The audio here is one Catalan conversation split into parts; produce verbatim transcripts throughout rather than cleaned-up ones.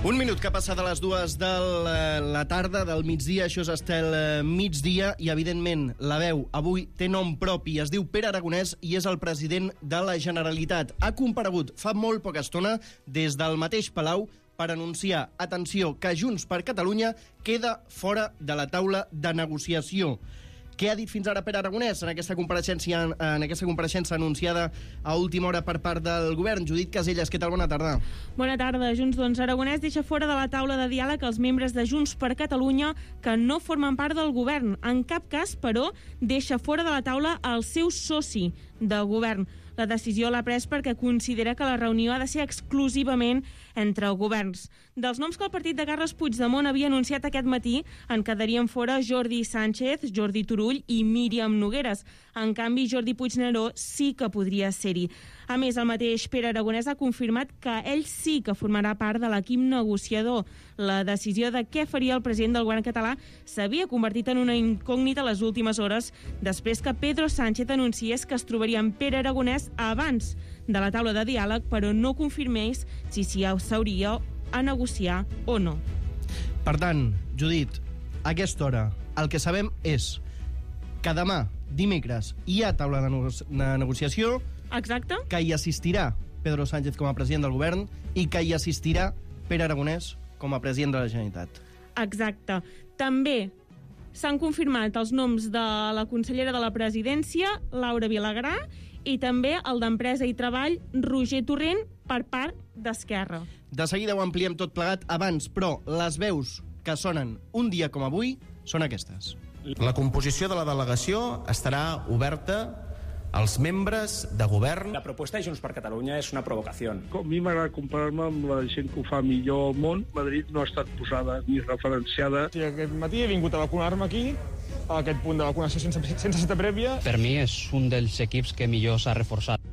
Un minut que passa de les dues de la tarda, del migdia, això és Estel Migdia, i evidentment la veu avui té nom propi, es diu Pere Aragonès i és el president de la Generalitat. Ha comparegut fa molt poca estona des del mateix Palau per anunciar, atenció, que Junts per Catalunya queda fora de la taula de negociació. Què ha dit fins ara Pere Aragonès en aquesta compareixença, en aquesta compareixença anunciada a última hora per part del govern? Judit Casellas, què tal? Bona tarda. Bona tarda, Junts. Doncs Aragonès deixa fora de la taula de diàleg els membres de Junts per Catalunya que no formen part del govern. En cap cas, però, deixa fora de la taula el seu soci de govern. La decisió l'ha pres perquè considera que la reunió ha de ser exclusivament entre governs. Dels noms que el partit de Carles Puigdemont havia anunciat aquest matí, en quedarien fora Jordi Sánchez, Jordi Turull i Míriam Nogueres. En canvi, Jordi Puigneró sí que podria ser-hi. A més, el mateix Pere Aragonès ha confirmat que ell sí que formarà part de l'equip negociador. La decisió de què faria el president del govern català s'havia convertit en una incògnita les últimes hores, després que Pedro Sánchez anunciés que es trobaria amb Pere Aragonès abans de la taula de diàleg, però no confirmés si s'hi s'hauria a negociar o no. Per tant, Judit, a aquesta hora el que sabem és que demà, dimecres, hi ha taula de, nego de negociació. Exacte. Que hi assistirà Pedro Sánchez com a president del govern i que hi assistirà Pere Aragonès com a president de la Generalitat. Exacte. També s'han confirmat els noms de la consellera de la Presidència, Laura Vilagrà, i també el d'Empresa i Treball, Roger Torrent, per part d'Esquerra. De seguida ho ampliem tot plegat abans, però les veus que sonen un dia com avui són aquestes. La composició de la delegació estarà oberta als membres de govern. La proposta de Junts per Catalunya és una provocació. A mi m'agrada comparar-me amb la gent que ho fa millor al món. Madrid no ha estat posada ni referenciada. Sí, aquest matí he vingut a vacunar-me aquí, a aquest punt de vacunació sense, sense cita prèvia. Per mi és un dels equips que millor s'ha reforçat.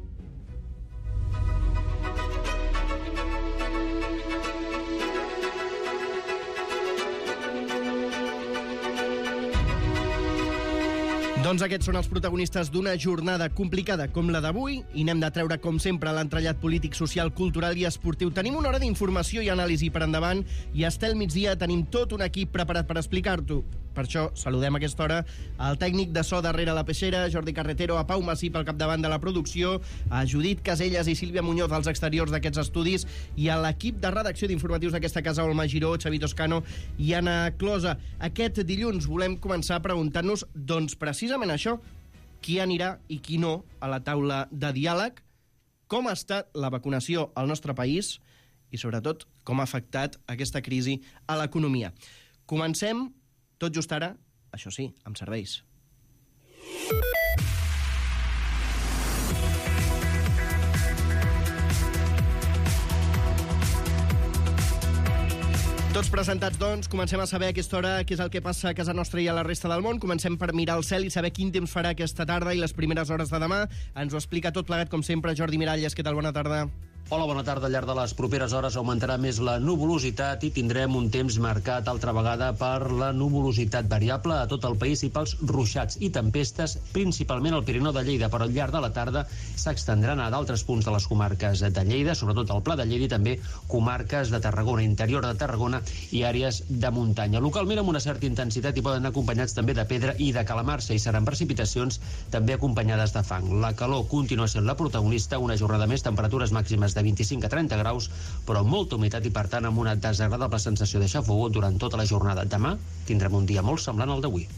Doncs aquests són els protagonistes d'una jornada complicada com la d'avui i n'hem de treure, com sempre, l'entrellat polític, social, cultural i esportiu. Tenim una hora d'informació i anàlisi per endavant i a Estel Migdia tenim tot un equip preparat per explicar-t'ho. Per això saludem a aquesta hora al tècnic de so darrere la peixera, Jordi Carretero, a Pau Massip al capdavant de la producció, a Judit Casellas i Sílvia Muñoz als exteriors d'aquests estudis i a l'equip de redacció d'informatius d'aquesta casa, Olma Giró, Xavi Toscano i Anna Closa. Aquest dilluns volem començar preguntant-nos, doncs, precisament això, qui anirà i qui no a la taula de diàleg, com ha estat la vacunació al nostre país i, sobretot, com ha afectat aquesta crisi a l'economia. Comencem, tot just ara, això sí, amb serveis. Tots presentats, doncs, comencem a saber a aquesta hora què és el que passa a casa nostra i a la resta del món. Comencem per mirar el cel i saber quin temps farà aquesta tarda i les primeres hores de demà. Ens ho explica tot plegat, com sempre, Jordi Miralles. Què tal? Bona tarda. Hola, bona tarda. Al llarg de les properes hores augmentarà més la nuvolositat i tindrem un temps marcat altra vegada per la nuvolositat variable a tot el país i pels ruixats i tempestes, principalment al Pirineu de Lleida, però al llarg de la tarda s'extendran a d'altres punts de les comarques de Lleida, sobretot al Pla de Lleida i també comarques de Tarragona, interior de Tarragona i àrees de muntanya. Localment amb una certa intensitat i poden anar acompanyats també de pedra i de calamarsa i seran precipitacions també acompanyades de fang. La calor continua sent la protagonista, una jornada més, temperatures màximes de vint-i-cinc a trenta graus, però amb molta humitat i, per tant, amb una desagradable sensació de xafogor durant tota la jornada. Demà tindrem un dia molt semblant al d'avui.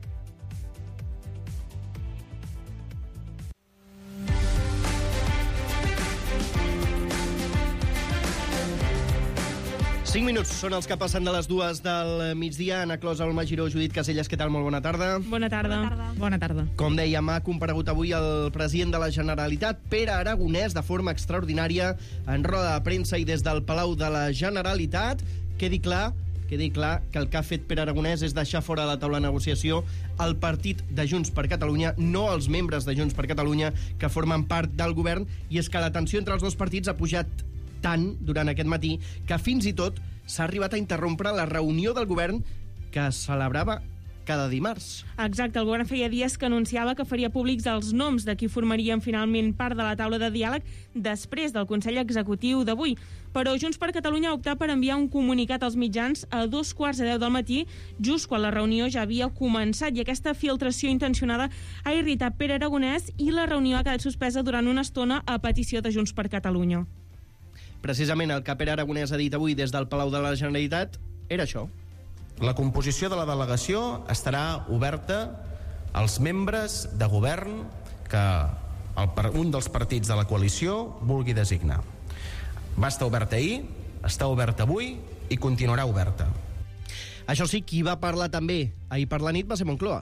Cinc minuts són els que passen de les dues del migdia. Anna Closa, Olma Giró, Judit Casellas, què tal? Molt bona tarda. Bona tarda. Bona tarda. Bona tarda. Com dèiem, ha comparegut avui el president de la Generalitat, Pere Aragonès, de forma extraordinària, en roda de premsa i des del Palau de la Generalitat. Quedi clar, quedi clar que el que ha fet Pere Aragonès és deixar fora de la taula de negociació el partit de Junts per Catalunya, no els membres de Junts per Catalunya que formen part del govern, i és que la tensió entre els dos partits ha pujat tant durant aquest matí que fins i tot s'ha arribat a interrompre la reunió del govern que es celebrava cada dimarts. Exacte, el govern feia dies que anunciava que faria públics els noms de qui formarien finalment part de la taula de diàleg després del Consell Executiu d'avui. Però Junts per Catalunya ha optat per enviar un comunicat als mitjans a dos quarts de deu del matí, just quan la reunió ja havia començat, i aquesta filtració intencionada ha irritat Pere Aragonès i la reunió ha quedat suspesa durant una estona a petició de Junts per Catalunya. Precisament el que Pere Aragonès ha dit avui des del Palau de la Generalitat era això. La composició de la delegació estarà oberta als membres de govern que el, un dels partits de la coalició vulgui designar. Va estar oberta ahir, està oberta avui i continuarà oberta. Això sí, qui va parlar també ahir per la nit va ser Moncloa.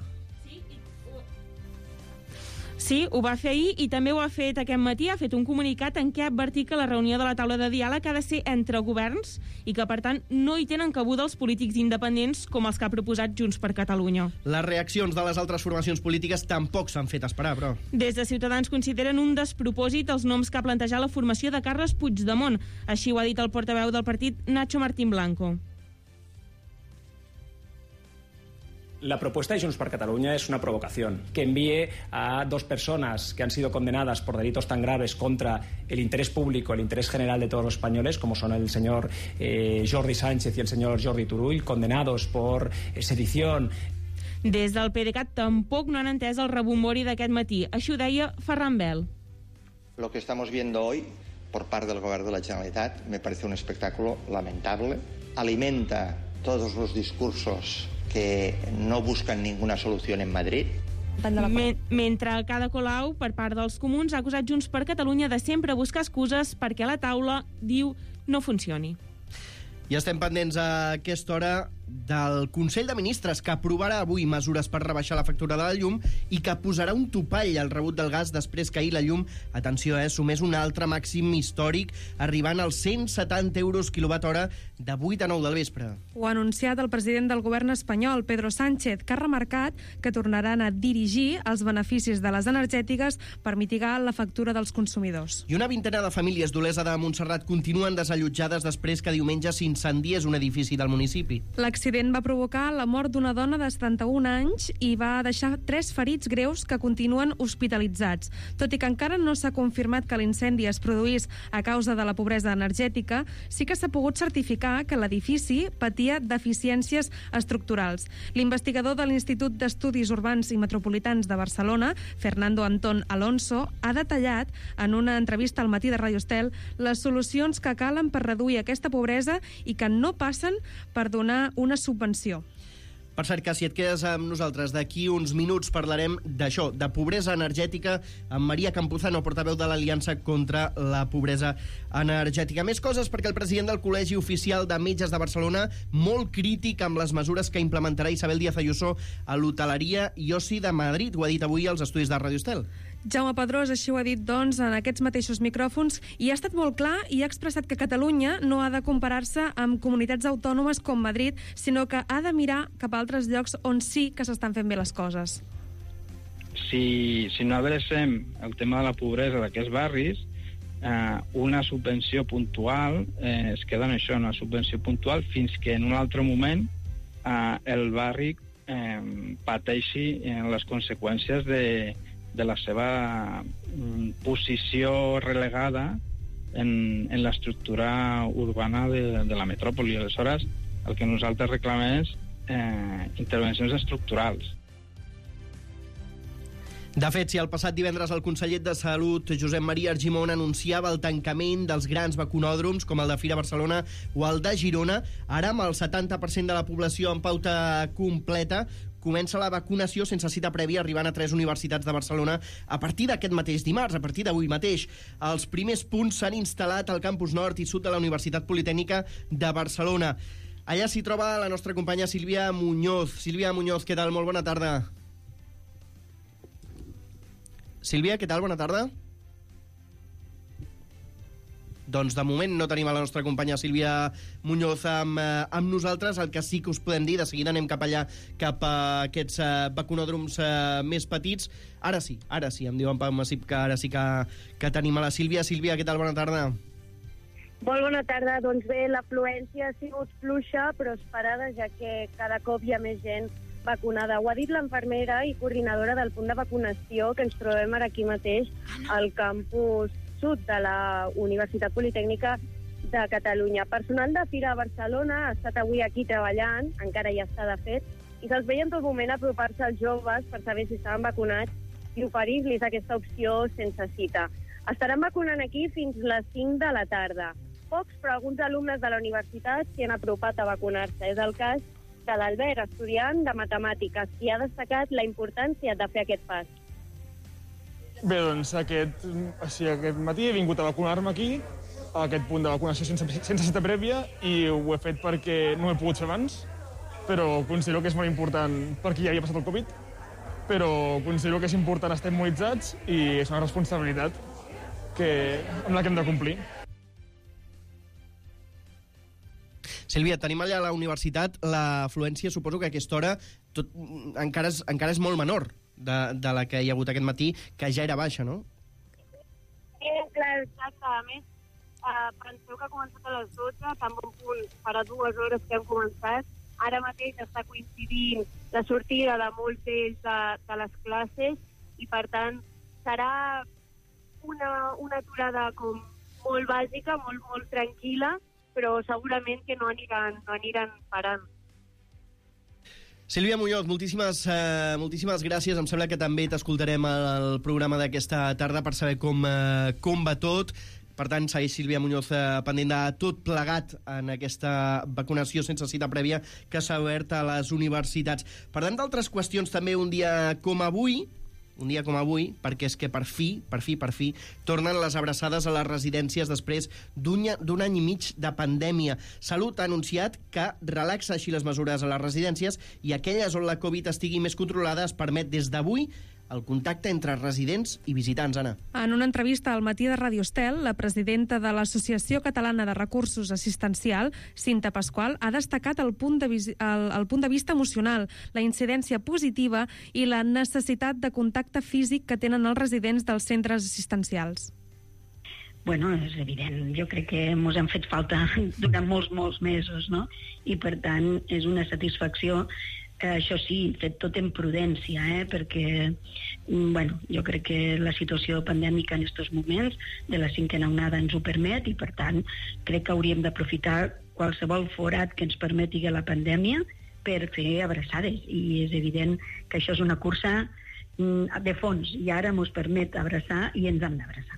Sí, ho va fer ahir i també ho ha fet aquest matí. Ha fet un comunicat en què ha advertit que la reunió de la taula de diàleg ha de ser entre governs i que, per tant, no hi tenen cabuda els polítics independents com els que ha proposat Junts per Catalunya. Les reaccions de les altres formacions polítiques tampoc s'han fet esperar, però... Des de Ciutadans consideren un despropòsit els noms que ha plantejat la formació de Carles Puigdemont. Així ho ha dit el portaveu del partit, Nacho Martín Blanco. La propuesta de Junts per Cataluña es una provocación. Que envíe a dos personas que han sido condenadas por delitos tan graves contra el interés público, el interés general de todos los españoles, como son el señor eh, Jordi Sánchez y el señor Jordi Turull, condenados por eh, sedición. Des del PDeCAT tampoc no han entès el rebombori d'aquest matí. Això ho deia Ferran Bel. Lo que estamos viendo hoy por parte del Gobierno de la Generalitat me parece un espectáculo lamentable. Alimenta todos los discursos que no buscan ninguna solució en Madrid. Men mentre cada Colau, per part dels comuns, ha acusat Junts per Catalunya de sempre buscar excuses perquè la taula, diu, no funcioni. I estem pendents a aquesta hora del Consell de Ministres, que aprovarà avui mesures per rebaixar la factura de la llum i que posarà un topall al rebut del gas després que ahir la llum, atenció, eh, sumés un altre màxim històric, arribant als cent setanta euros quilowatt hora de vuit a nou del vespre. Ho ha anunciat el president del govern espanyol, Pedro Sánchez, que ha remarcat que tornaran a dirigir els beneficis de les energètiques per mitigar la factura dels consumidors. I una vintena de famílies d'Olesa de Montserrat continuen desallotjades després que diumenge s'incendiés un edifici del municipi. L'accident va provocar la mort d'una dona de setanta-un anys i va deixar tres ferits greus que continuen hospitalitzats. Tot i que encara no s'ha confirmat que l'incendi es produís a causa de la pobresa energètica, sí que s'ha pogut certificar que l'edifici patia deficiències estructurals. L'investigador de l'Institut d'Estudis Urbans i Metropolitans de Barcelona, Fernando Antón Alonso, ha detallat en una entrevista al Matí de Radio Estel les solucions que calen per reduir aquesta pobresa i que no passen per donar una subvenció. Per cert, que si et quedes amb nosaltres, d'aquí uns minuts parlarem d'això, de pobresa energètica, amb Maria Campuzano, portaveu de l'Aliança contra la Pobresa Energètica. Més coses perquè el president del Col·legi Oficial de Metges de Barcelona, molt crític amb les mesures que implementarà Isabel Díaz Ayuso a l'hoteleria i oci de Madrid. Ho ha dit avui als estudis de Radio Estel. Jaume Pedrós així ho ha dit, doncs, en aquests mateixos micròfons i ha estat molt clar i ha expressat que Catalunya no ha de comparar-se amb comunitats autònomes com Madrid, sinó que ha de mirar cap a altres llocs on sí que s'estan fent bé les coses. Si, si no adrecem el tema de la pobresa d'aquests barris, eh, una subvenció puntual eh, es queda en això, una subvenció puntual, fins que en un altre moment eh, el barri eh, pateixi eh, les conseqüències de de la seva posició relegada en, en l'estructura urbana de, de la metròpoli. Aleshores, el que nosaltres reclamem és eh, intervencions estructurals. De fet, si el passat divendres el conseller de Salut, Josep Maria Argimon, anunciava el tancament dels grans vacunòdroms, com el de Fira Barcelona o el de Girona, ara amb el setanta per cent de la població en pauta completa, comença la vacunació sense cita prèvia, arribant a tres universitats de Barcelona a partir d'aquest mateix dimarts, a partir d'avui mateix. Els primers punts s'han instal·lat al campus nord i sud de la Universitat Politècnica de Barcelona. Allà s'hi troba la nostra companya Sílvia Muñoz. Sílvia Muñoz, què tal? Molt bona tarda. Sílvia, què tal? Bona tarda. Doncs de moment no tenim a la nostra companya Sílvia Muñoz amb, eh, amb nosaltres. El que sí que us podem dir, de seguida anem cap allà, cap a aquests eh, vacunòdroms eh, més petits. Ara sí, ara sí, em diuen Pau Massip que ara sí que, que tenim a la Sílvia. Sílvia, què tal? Bona tarda. Molt bona tarda. Doncs bé, l'afluència ha sigut fluixa, però esperada, ja que cada cop hi ha més gent vacunada. Ho ha dit l'infermera i coordinadora del punt de vacunació que ens trobem ara aquí mateix al campus sud de la Universitat Politècnica de Catalunya. Personal de Fira a Barcelona ha estat avui aquí treballant, encara ja està de fet, i se'ls veia en tot moment apropar-se als joves per saber si estaven vacunats i oferir-los aquesta opció sense cita. Estaran vacunant aquí fins les cinc de la tarda. Pocs, però alguns alumnes de la universitat s'hi han apropat a vacunar-se. És el cas de l'Albert, estudiant de matemàtiques, i ha destacat la importància de fer aquest pas. Bé, doncs aquest, o sigui, aquest matí he vingut a vacunar-me aquí, a aquest punt de vacunació sense, sense cita prèvia, i ho he fet perquè no ho he pogut fer abans, però considero que és molt important perquè ja havia passat el Covid, però considero que és important estar immunitzats i és una responsabilitat que, amb la que hem de complir. Sílvia, tenim allà a la universitat l'afluència, suposo que a aquesta hora tot, encara, és, encara és molt menor de, de la que hi ha hagut aquest matí, que ja era baixa, no? Sí, clar, exacte. A més, eh, penseu que ha començat a les dotze, tan bon punt farà dues hores que hem començat. Ara mateix està coincidint la sortida de molts d'ells de, de les classes i, per tant, serà una, una aturada com molt bàsica, molt, molt tranquil·la, però segurament que no aniran, no aniran parant. Sílvia Muñoz, moltíssimes, eh, moltíssimes gràcies. Em sembla que també t'escoltarem al programa d'aquesta tarda per saber com, eh, com va tot. Per tant, segueix Sílvia Muñoz eh, pendent de tot plegat en aquesta vacunació sense cita prèvia que s'ha obert a les universitats. Per tant, d'altres qüestions també un dia com avui, un dia com avui, perquè és que per fi, per fi, per fi, tornen les abraçades a les residències després d'un d'un any i mig de pandèmia. Salut ha anunciat que relaxa així les mesures a les residències i aquelles on la Covid estigui més controlada es permet des d'avui el contacte entre residents i visitants, Anna. En una entrevista al matí de Radio Estel, la presidenta de l'Associació Catalana de Recursos Assistencial, Cinta Pasqual, ha destacat el punt de, el, el punt de vista emocional, la incidència positiva i la necessitat de contacte físic que tenen els residents dels centres assistencials. Bueno, és evident. Jo crec que ens han fet falta durant molts, molts mesos, no? I, per tant, és una satisfacció. Eh, això sí, fet tot en prudència, eh? Perquè bueno, jo crec que la situació pandèmica en aquests moments de la cinquena onada ens ho permet i, per tant, crec que hauríem d'aprofitar qualsevol forat que ens permeti la pandèmia per fer abraçades. I és evident que això és una cursa de fons i ara ens permet abraçar i ens hem d'abraçar.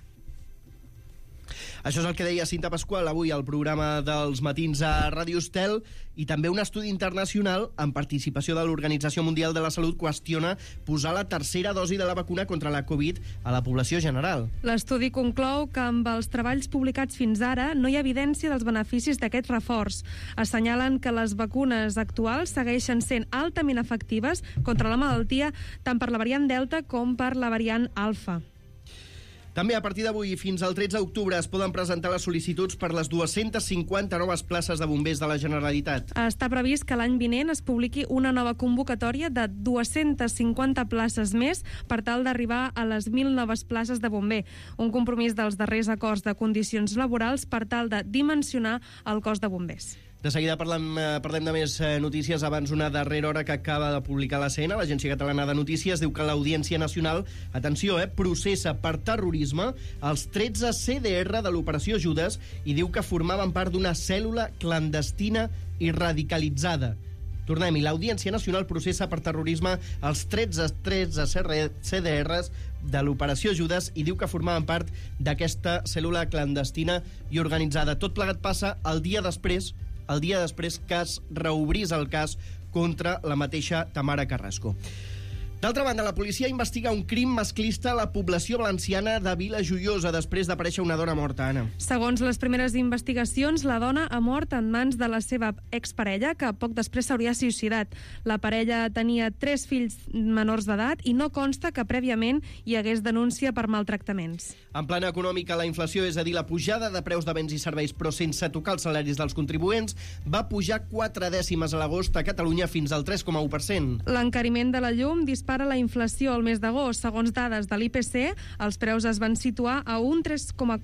Això és el que deia Cinta Pasqual avui al programa dels matins a Ràdio Estel, i també un estudi internacional amb participació de l'Organització Mundial de la Salut qüestiona posar la tercera dosi de la vacuna contra la Covid a la població general. L'estudi conclou que amb els treballs publicats fins ara no hi ha evidència dels beneficis d'aquest reforç. Assenyalen que les vacunes actuals segueixen sent altament efectives contra la malaltia tant per la variant Delta com per la variant Alfa. També a partir d'avui fins al tretze d'octubre es poden presentar les sol·licituds per les dues-centes cinquanta noves places de bombers de la Generalitat. Està previst que l'any vinent es publiqui una nova convocatòria de dues-centes cinquanta places més per tal d'arribar a les mil noves places de bomber. Un compromís dels darrers acords de condicions laborals per tal de dimensionar el cos de bombers. De seguida parlem, parlem de més notícies. Abans, una darrera hora que acaba de publicar l'A C N, l'Agència Catalana de Notícies, diu que l'Audiència Nacional, atenció, eh, processa per terrorisme els tretze C D R de l'Operació Judes i diu que formaven part d'una cèl·lula clandestina i radicalitzada. Tornem-hi, l'Audiència Nacional processa per terrorisme els tretze C D Rs de l'Operació Judes i diu que formaven part d'aquesta cèl·lula clandestina i organitzada. Tot plegat passa el dia després el dia després que es reobrís el cas contra la mateixa Tamara Carrasco. D'altra banda, la policia investiga un crim masclista a la població valenciana de Vila Joiosa després d'aparèixer una dona morta, Anna. Segons les primeres investigacions, la dona ha mort en mans de la seva exparella, que poc després s'hauria suïcidat. La parella tenia tres fills menors d'edat i no consta que prèviament hi hagués denúncia per maltractaments. En plana econòmica, la inflació, és a dir, la pujada de preus de béns i serveis, però sense tocar els salaris dels contribuents, va pujar quatre dècimes a l'agost a Catalunya fins al tres coma u per cent. L'encariment de la llum dispara dispara la inflació al mes d'agost. Segons dades de l'I P C, els preus es van situar a un tres coma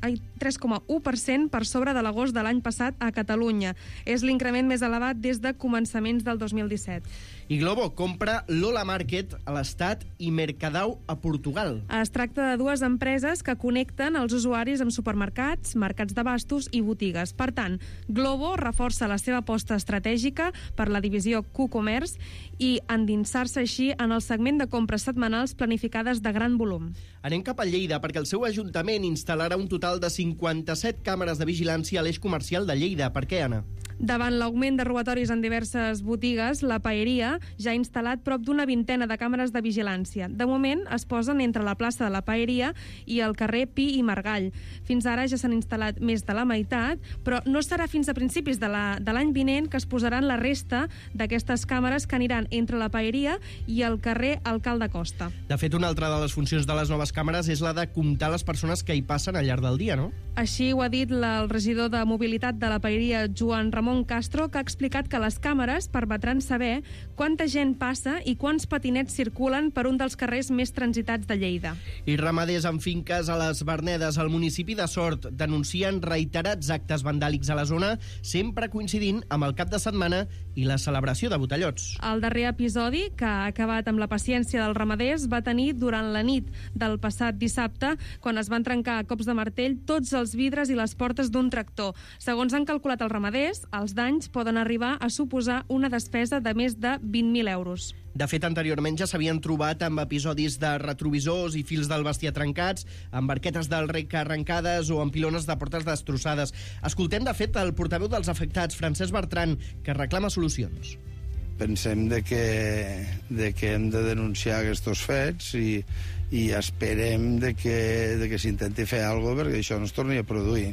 u per cent per sobre de l'agost de l'any passat a Catalunya. És l'increment més elevat des de començaments del dos mil disset. I Glovo compra Lola Market a l'Estat i Mercadao a Portugal. Es tracta de dues empreses que connecten els usuaris amb supermercats, mercats d'abastos i botigues. Per tant, Glovo reforça la seva aposta estratègica per la divisió Q-Commerce i endinsar-se així en el segment de compres setmanals planificades de gran volum. Anem cap a Lleida perquè el seu ajuntament instal·larà un total de cinquanta-set càmeres de vigilància a l'eix comercial de Lleida. Per què, Anna? Davant l'augment de robatoris en diverses botigues, la Paeria ja ha instal·lat prop d'una vintena de càmeres de vigilància. De moment, es posen entre la plaça de la Paeria i el carrer Pi i Margall. Fins ara ja s'han instal·lat més de la meitat, però no serà fins a principis de la, de l'any vinent que es posaran la resta d'aquestes càmeres que aniran entre la Paeria i el carrer Alcalde Costa. De fet, una altra de les funcions de les noves càmeres és la de comptar les persones que hi passen al llarg del dia, no? Així ho ha dit el regidor de Mobilitat de la Paeria, Joan Ramon Castro, que ha explicat que les càmeres permetran saber quanta gent passa i quants patinets circulen per un dels carrers més transitats de Lleida. I ramaders amb finques a les Vernedes, al municipi de Sort, denuncien reiterats actes vandàlics a la zona, sempre coincidint amb el cap de setmana i la celebració de botellots. El darrer episodi, que ha acabat amb la paciència dels ramaders, va tenir durant la nit del passat dissabte, quan es van trencar a cops de martell tots els vidres i les portes d'un tractor. Segons han calculat els ramaders, els danys poden arribar a suposar una despesa de més de vint mil euros. De fet, anteriorment ja s'havien trobat amb episodis de retrovisors i fils del bestiar trencats, amb barquetes del rec arrencades o amb pilones de portes destrossades. Escoltem, de fet, el portaveu dels afectats, Francesc Bertran, que reclama solucions. Pensem de que, de que hem de denunciar aquests fets i, i esperem de que, de que s'intenti fer alguna cosa perquè això no es torni a produir.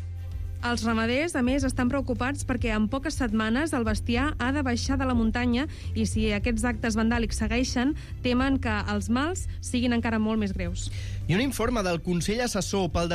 Els ramaders, a més, estan preocupats perquè en poques setmanes el bestiar ha de baixar de la muntanya i si aquests actes vandàlics segueixen, temen que els mals siguin encara molt més greus. I un informe del Consell Assessor pel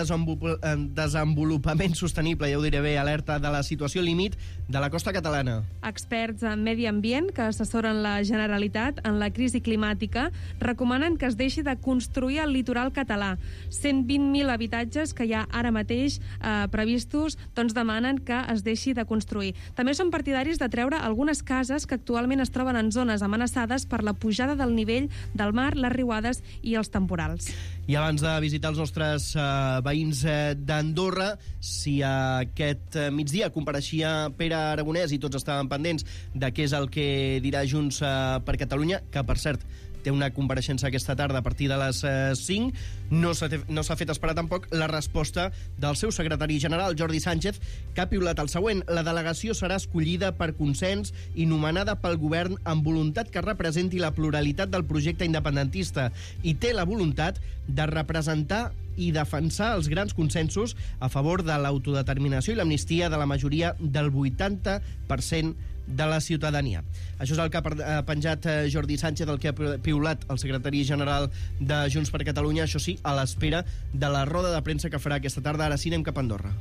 Desenvolupament Sostenible, ja ho diré bé, alerta de la situació límit de la costa catalana. Experts en medi ambient que assessoren la Generalitat en la crisi climàtica recomanen que es deixi de construir al litoral català. cent vint mil habitatges que hi ha ara mateix eh, previstos doncs demanen que es deixi de construir. També són partidaris de treure algunes cases que actualment es troben en zones amenaçades per la pujada del nivell del mar, les riuades i els temporals. I abans de visitar els nostres uh, veïns uh, d'Andorra, si uh, aquest uh, migdia compareixia Pere Aragonès i tots estaven pendents de què és el que dirà Junts uh, per Catalunya, que, per cert, té una compareixença aquesta tarda a partir de les cinc. No s'ha no s'ha fet esperar tampoc la resposta del seu secretari general, Jordi Sánchez, que ha piulat el següent. La delegació serà escollida per consens i nomenada pel govern amb voluntat que representi la pluralitat del projecte independentista i té la voluntat de representar i defensar els grans consensos a favor de l'autodeterminació i l'amnistia de la majoria del vuitanta per cent de la ciutadania. Això és el que ha penjat Jordi Sánchez, el que ha piulat el secretari general de Junts per Catalunya, això sí, a l'espera de la roda de premsa que farà aquesta tarda. Ara sí, anem cap a Andorra.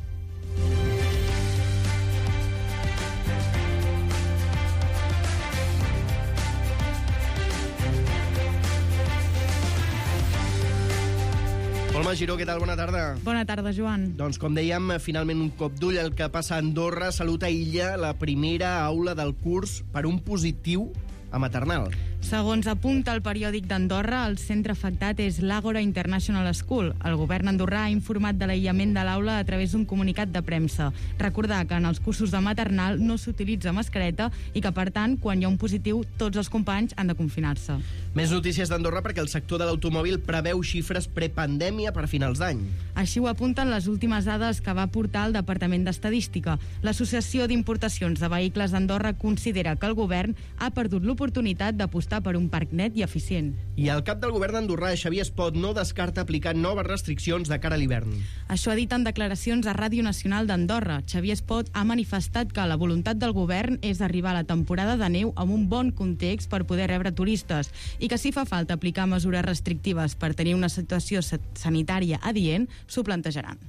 Olma Giró, què tal? Bona tarda. Bona tarda, Joan. Doncs, com dèiem, finalment un cop d'ull el que passa a Andorra. Salut aïlla la primera aula del curs per un positiu a maternal. Segons apunta el periòdic d'Andorra, el centre afectat és l'Àgora International School. El govern andorrà ha informat de l'aïllament de l'aula a través d'un comunicat de premsa. Recordar que en els cursos de maternal no s'utilitza mascareta i que, per tant, quan hi ha un positiu, tots els companys han de confinar-se. Més notícies d'Andorra perquè el sector de l'automòbil preveu xifres prepandèmia per finals d'any. Així ho apunten les últimes dades que va aportar el Departament d'Estadística. L'Associació d'Importacions de Vehicles d'Andorra considera que el govern ha perdut l'oportunitat d'apostar per un parc net i eficient. I el cap del govern d'Andorra, Xavier Espot, no descarta aplicar noves restriccions de cara a l'hivern. Això ha dit en declaracions a Ràdio Nacional d'Andorra. Xavier Espot ha manifestat que la voluntat del govern és arribar a la temporada de neu amb un bon context per poder rebre turistes i que si fa falta aplicar mesures restrictives per tenir una situació sanitària adient, s'ho plantejaran.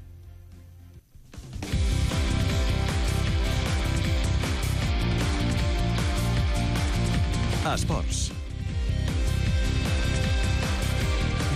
Esports.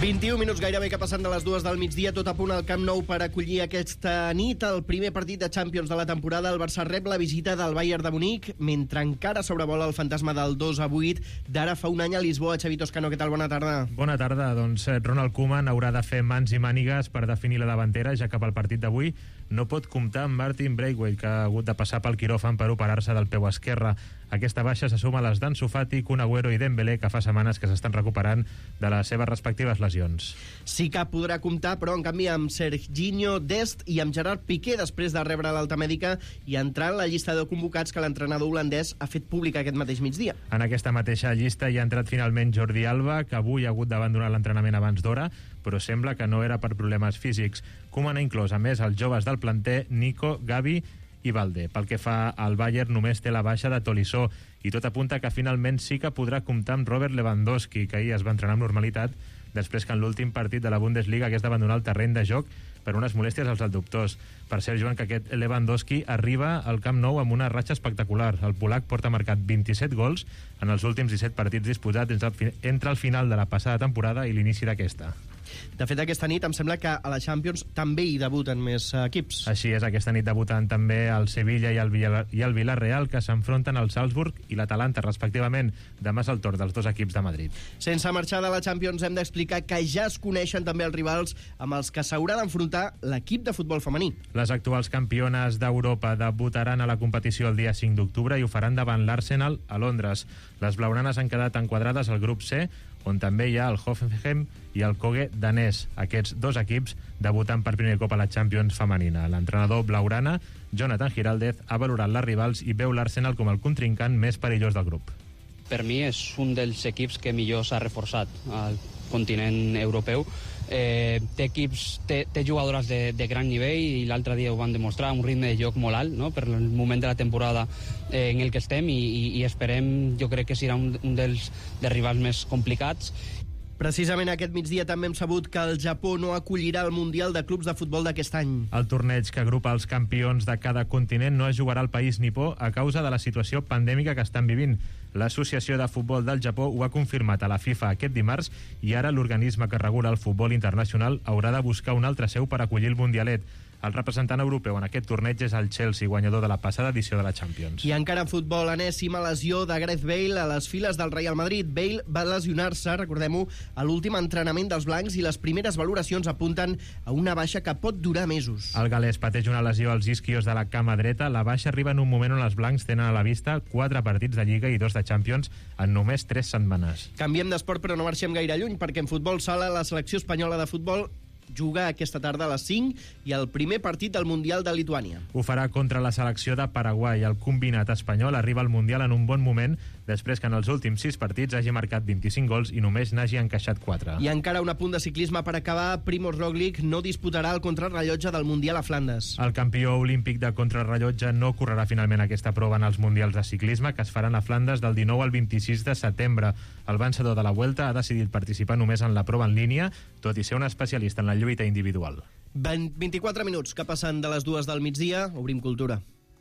vint-i-un minuts gairebé que passen de les dues del migdia, tot a punt al Camp Nou per acollir aquesta nit el primer partit de Champions de la temporada. El Barça rep la visita del Bayern de Munic, mentre encara sobrevola el fantasma del dos a vuit d'ara fa un any a Lisboa. Xavi Toscano, què tal? Bona tarda. Bona tarda. Doncs Ronald Koeman haurà de fer mans i mànigues per definir la davantera, ja que pel partit d'avui no pot comptar amb Martin Braithwaite, que ha hagut de passar pel quiròfan per operar-se del peu esquerre. Aquesta baixa se suma a les d'Ansu Fati, Kun Agüero i Dembélé, que fa setmanes que s'estan recuperant de les seves respectives lesions. Sí que podrà comptar, però en canvi amb Serginho Dest i amb Gerard Piqué, després de rebre l'alta mèdica i entrar en la llista de convocats que l'entrenador holandès ha fet pública aquest mateix migdia. En aquesta mateixa llista hi ha entrat finalment Jordi Alba, que avui ha hagut d'abandonar l'entrenament abans d'hora, però sembla que no era per problemes físics. Koeman ha inclòs, a més, els joves del planter Nico, Gavi i Valde. Pel que fa al Bayern, només té la baixa de Tolisso i tot apunta que finalment sí que podrà comptar amb Robert Lewandowski, que ahir es va entrenar amb normalitat després que en l'últim partit de la Bundesliga hagués d'abandonar el terreny de joc per unes molèsties als adductors. Per cert, Joan, que aquest Lewandowski arriba al Camp Nou amb una ratxa espectacular. El polac porta marcat vint-i-set gols en els últims disset partits disputats entre el final de la passada temporada i l'inici d'aquesta. De fet, aquesta nit em sembla que a la Champions també hi debuten més equips. Així és, aquesta nit debuten també el Sevilla i el, Villar i el Villarreal, que s'enfronten al Salzburg i l'Atalanta, respectivament. Demà és el torn dels dos equips de Madrid. Sense marxar de la Champions, hem d'explicar que ja es coneixen també els rivals amb els que s'haurà d'enfrontar l'equip de futbol femení. Les actuals campiones d'Europa debutaran a la competició el dia cinc d'octubre i ho faran davant l'Arsenal a Londres. Les blaugranes han quedat enquadrades al grup C, on també hi ha el Hoffenheim i el Koge danès. Aquests dos equips debutant per primer cop a la Champions femenina. L'entrenador blaugrana, Jonathan Giraldez, ha valorat les rivals i veu l'Arsenal com el contrincant més perillós del grup. Per mi és un dels equips que millor s'ha reforçat al continent europeu. Eh, té equips, té, té jugadores de, de gran nivell i l'altre dia ho van demostrar, un ritme de joc molt alt, no?, per el moment de la temporada eh, en el que estem i, i, i esperem, jo crec que serà un, un dels, dels rivals més complicats. Precisament aquest migdia també hem sabut que el Japó no acollirà el Mundial de Clubs de Futbol d'aquest any. El torneig que agrupa els campions de cada continent no es jugarà al país nipó a causa de la situació pandèmica que estan vivint. L'Associació de Futbol del Japó ho ha confirmat a la FIFA aquest dimarts i ara l'organisme que regula el futbol internacional haurà de buscar una altra seu per acollir el Mundialet. El representant europeu en aquest torneig és el Chelsea, guanyador de la passada edició de la Champions. I encara en futbol, enèsima lesió de Gareth Bale a les files del Real Madrid. Bale va lesionar-se, recordem-ho, a l'últim entrenament dels blancs i les primeres valoracions apunten a una baixa que pot durar mesos. El galès pateix una lesió als isquios de la cama dreta. La baixa arriba en un moment on els blancs tenen a la vista quatre partits de Lliga i dos de Champions en només tres setmanes. Canviem d'esport, però no marxem gaire lluny, perquè en futbol sala la selecció espanyola de futbol juga aquesta tarda a les cinc i el primer partit del Mundial de Lituània. Ho farà contra la selecció de Paraguai. El combinat espanyol arriba al Mundial en un bon moment després que en els últims sis partits hagi marcat vint-i-cinc gols i només n'hagi encaixat quatre. I encara un apunt de ciclisme per acabar. Primož Roglic no disputarà el contrarrellotge del Mundial a Flandes. El campió olímpic de contrarrellotge no correrà finalment aquesta prova en els Mundials de ciclisme que es faran a Flandes del dinou al vint-i-sis de setembre. El vencedor de la Vuelta ha decidit participar només en la prova en línia, tot i ser un especialista en la lluita individual. vint-i-quatre minuts que passen de les dues del migdia. Obrim cultura.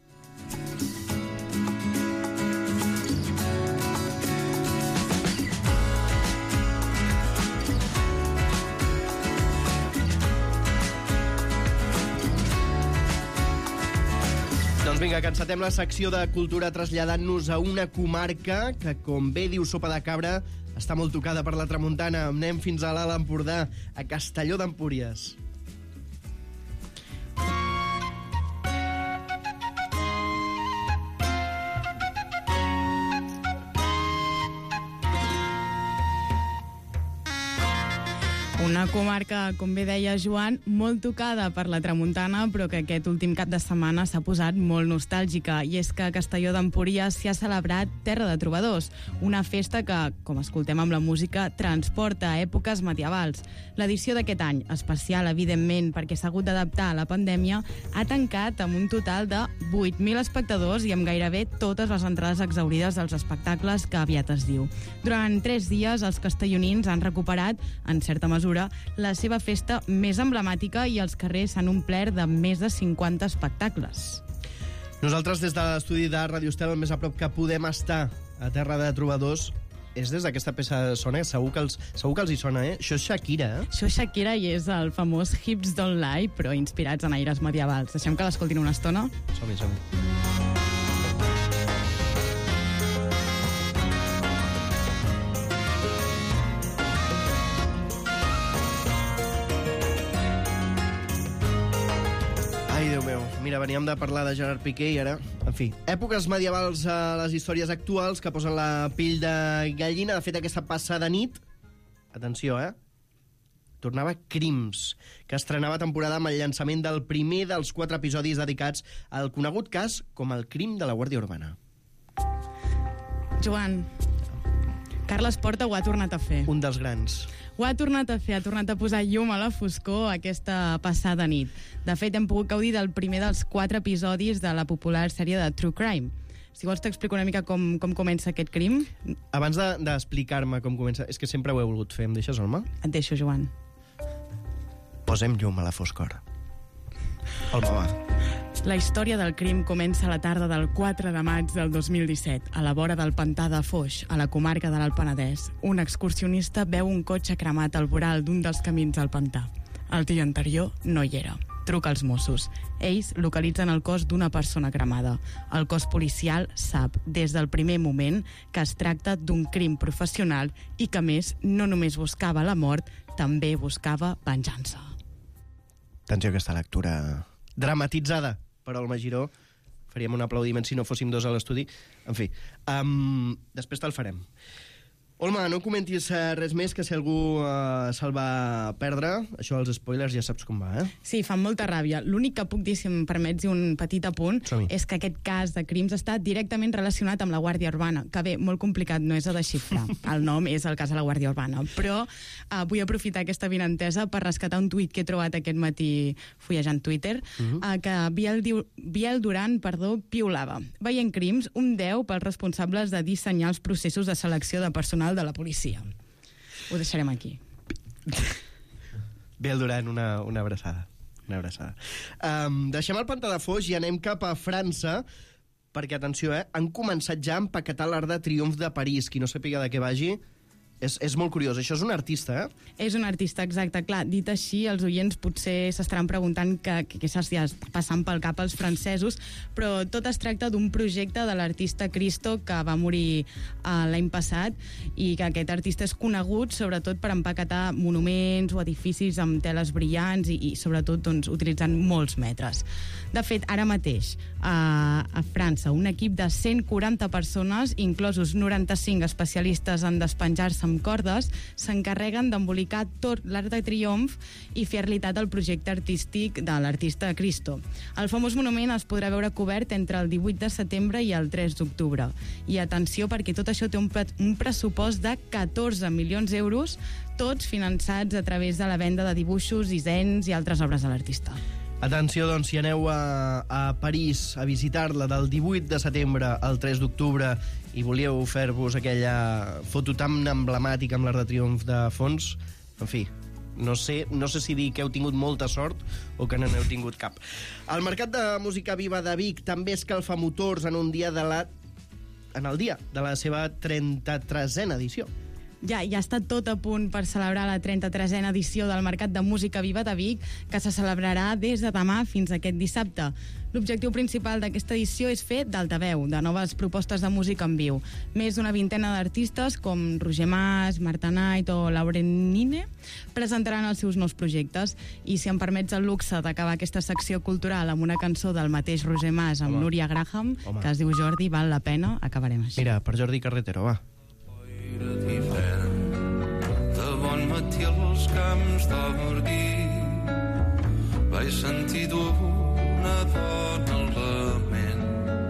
Doncs vinga, que encetem la secció de cultura traslladant-nos a una comarca que, com bé diu Sopa de Cabra, està molt tocada per la tramuntana. Anem fins a l'Alt Empordà, a Castelló d'Empúries. Una comarca, com bé deia Joan, molt tocada per la tramuntana, però que aquest últim cap de setmana s'ha posat molt nostàlgica. I és que a Castelló d'Empúries s'hi ha celebrat Terra de Trobadors, una festa que, com escoltem amb la música, transporta a èpoques medievals. L'edició d'aquest any, especial, evidentment, perquè s'ha hagut d'adaptar a la pandèmia, ha tancat amb un total de vuit mil espectadors i amb gairebé totes les entrades exhaurides dels espectacles que aviat es diu. Durant tres dies, els castellonins han recuperat, en certa mesura, la seva festa més emblemàtica i els carrers s'han omplert de més de cinquanta espectacles. Nosaltres, des de l'estudi de Ràdio Estel, el més a prop que podem estar a Terra de Trobadors, és des d'aquesta peça sona, segur que, els, segur que els hi sona, eh? Això és Shakira, eh? Això és Shakira i és el famós Hips Don't Lie, però inspirats en aires medievals. Deixem que l'escoltin una estona? Som-hi, som-hi. Ai, Déu meu. Mira, veníem de parlar de Gerard Piqué i ara... En fi, èpoques medievals a les històries actuals que posen la pell de gallina. De fet, aquesta passada nit... Atenció, eh? Tornava Crims, que estrenava temporada amb el llançament del primer dels quatre episodis dedicats al conegut cas com el crim de la Guàrdia Urbana. Joan, Carles Porta ho ha tornat a fer. Un dels grans. Ho ha tornat a fer, ha tornat a posar llum a la foscor aquesta passada nit. De fet, hem pogut gaudir del primer dels quatre episodis de la popular sèrie de True Crime. Si vols t'explico una mica com, com comença aquest crim. Abans de, d'explicar-me com comença, és que sempre ho he volgut fer. Em deixes, Olma? Et deixo, Joan. Posem llum a la foscor. Olma, va. La història del crim comença a la tarda del quatre de maig del dos mil disset, a la vora del pantà de Foix, a la comarca de l'Alt Penedès. Un excursionista veu un cotxe cremat al voral d'un dels camins del pantà. El dia anterior no hi era. Truca als Mossos. Ells localitzen el cos d'una persona cremada. El cos policial sap, des del primer moment, que es tracta d'un crim professional i que, a més, no només buscava la mort, també buscava venjança. Atenció a aquesta lectura dramatitzada per Olma Giró. Faríem un aplaudiment si no fóssim dos a l'estudi. En fi, um, després te'l farem. Olma, no comentis res més, que si algú uh, se'l va perdre, això dels spoilers ja saps com va, eh? Sí, fan molta ràbia. L'únic que puc dir, si em permets un petit apunt, Som-hi. és que aquest cas de crims està directament relacionat amb la Guàrdia Urbana, que bé, molt complicat, no és a desxifrar. El nom és el cas de la Guàrdia Urbana. Però uh, vull aprofitar aquesta vinentesa per rescatar un tuit que he trobat aquest matí fullejant Twitter, uh-huh. uh, que Biel, diu, Biel Duran perdó, piulava. Veient crims, un deu pels responsables de dissenyar els processos de selecció de personal de la policia. Ho deixarem aquí. Biel Duran, una, una abraçada. Una abraçada. Um, deixem el pantà de Foix i anem cap a França, perquè, atenció, eh, han començat ja a empaquetar l'Arc de Triomf de París. Qui no sàpiga de què vagi, és, és molt curiós. Això és un artista, eh? És un artista, exacte. Clar, dit així, els oients potser s'estaran preguntant què s'està passant pel cap als francesos, però tot es tracta d'un projecte de l'artista Cristo, que va morir uh, l'any passat, i que aquest artista és conegut sobretot per empaquetar monuments o edificis amb teles brillants i, i sobretot doncs, utilitzant molts metres. De fet, ara mateix, uh, a França, un equip de cent quaranta persones, inclosos noranta-cinc especialistes en despenjar-se amb cordes, s'encarreguen d'embolicar tot l'Arc de Triomf i fer realitat el projecte artístic de l'artista Cristo. El famós monument es podrà veure cobert entre el divuit de setembre i el tres d'octubre. I atenció, perquè tot això té un, pre un pressupost de catorze milions d'euros, tots finançats a través de la venda de dibuixos, dissenys i altres obres de l'artista. Atenció, doncs, si aneu a, a París a visitar-la del divuit de setembre al tres d'octubre i volíeu fer-vos aquella foto tan emblemàtica amb l'Arc de Triomf de fons, en fi, no sé, no sé si dir que heu tingut molta sort o que no n'heu tingut cap. El Mercat de Música Viva de Vic també escalfa motors en un dia de la... en el dia de la seva trenta-tresena edició. Ja, ja està tot a punt per celebrar la trenta-tresena edició del Mercat de Música Viva de Vic, que se celebrarà des de demà fins aquest dissabte. L'objectiu principal d'aquesta edició és fer d'altaveu, de noves propostes de música en viu. Més d'una vintena d'artistes, com Roger Mas, Marta Knight o Lauren Nine, presentaran els seus nous projectes. I si em permets el luxe d'acabar aquesta secció cultural amb una cançó del mateix Roger Mas amb Home. Núria Graham, Home. que es diu Jordi, val la pena, acabarem així. Mira, per Jordi Carretero, va. De bon matí als camps d'Ordí vaig sentir d'una dona al lament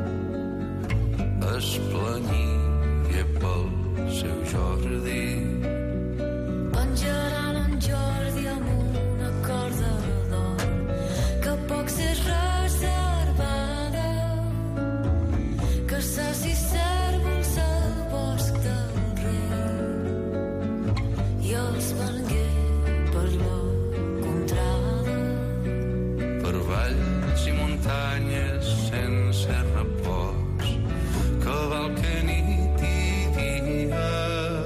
es planyia pel seu Jordi. Penjaran en Jordi amb una corda d'or que poc s'és reservada, que saci cèrvols al bosc del i els vengué per la contrada. Per valls i muntanyes sense repòs, cavalca nit i dia,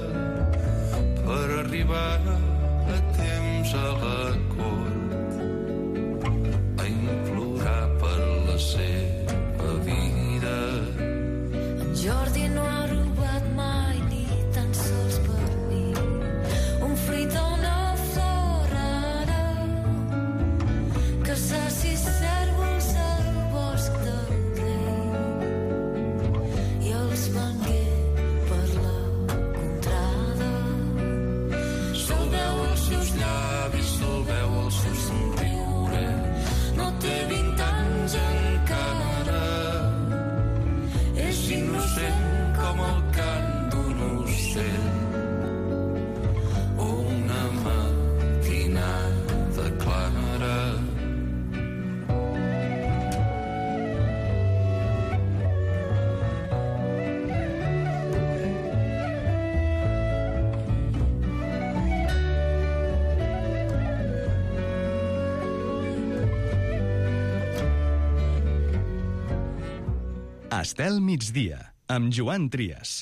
com el cant d'un ocell. Una matinada clara. Estel migdia, amb Joan Trias.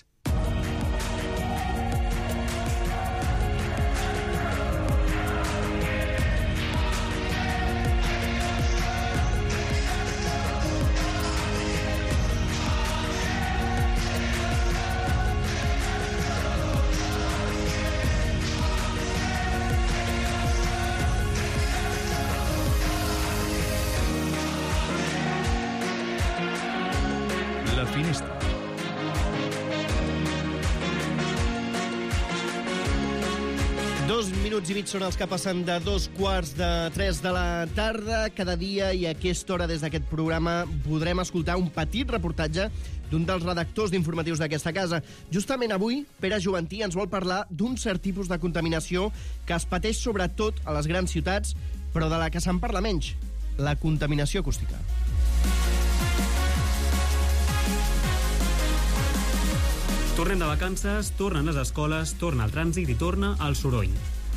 La Finestra. Dos minuts i mig són els que passen de dos quarts de tres de la tarda. Cada dia i a aquesta hora des d'aquest programa podrem escoltar un petit reportatge d'un dels redactors d'informatius d'aquesta casa. Justament avui, Pere Juventí ens vol parlar d'un cert tipus de contaminació que es pateix sobretot a les grans ciutats, però de la que se'n parla menys, la contaminació acústica. Tornem de vacances, tornen les escoles, torna el trànsit i torna el soroll.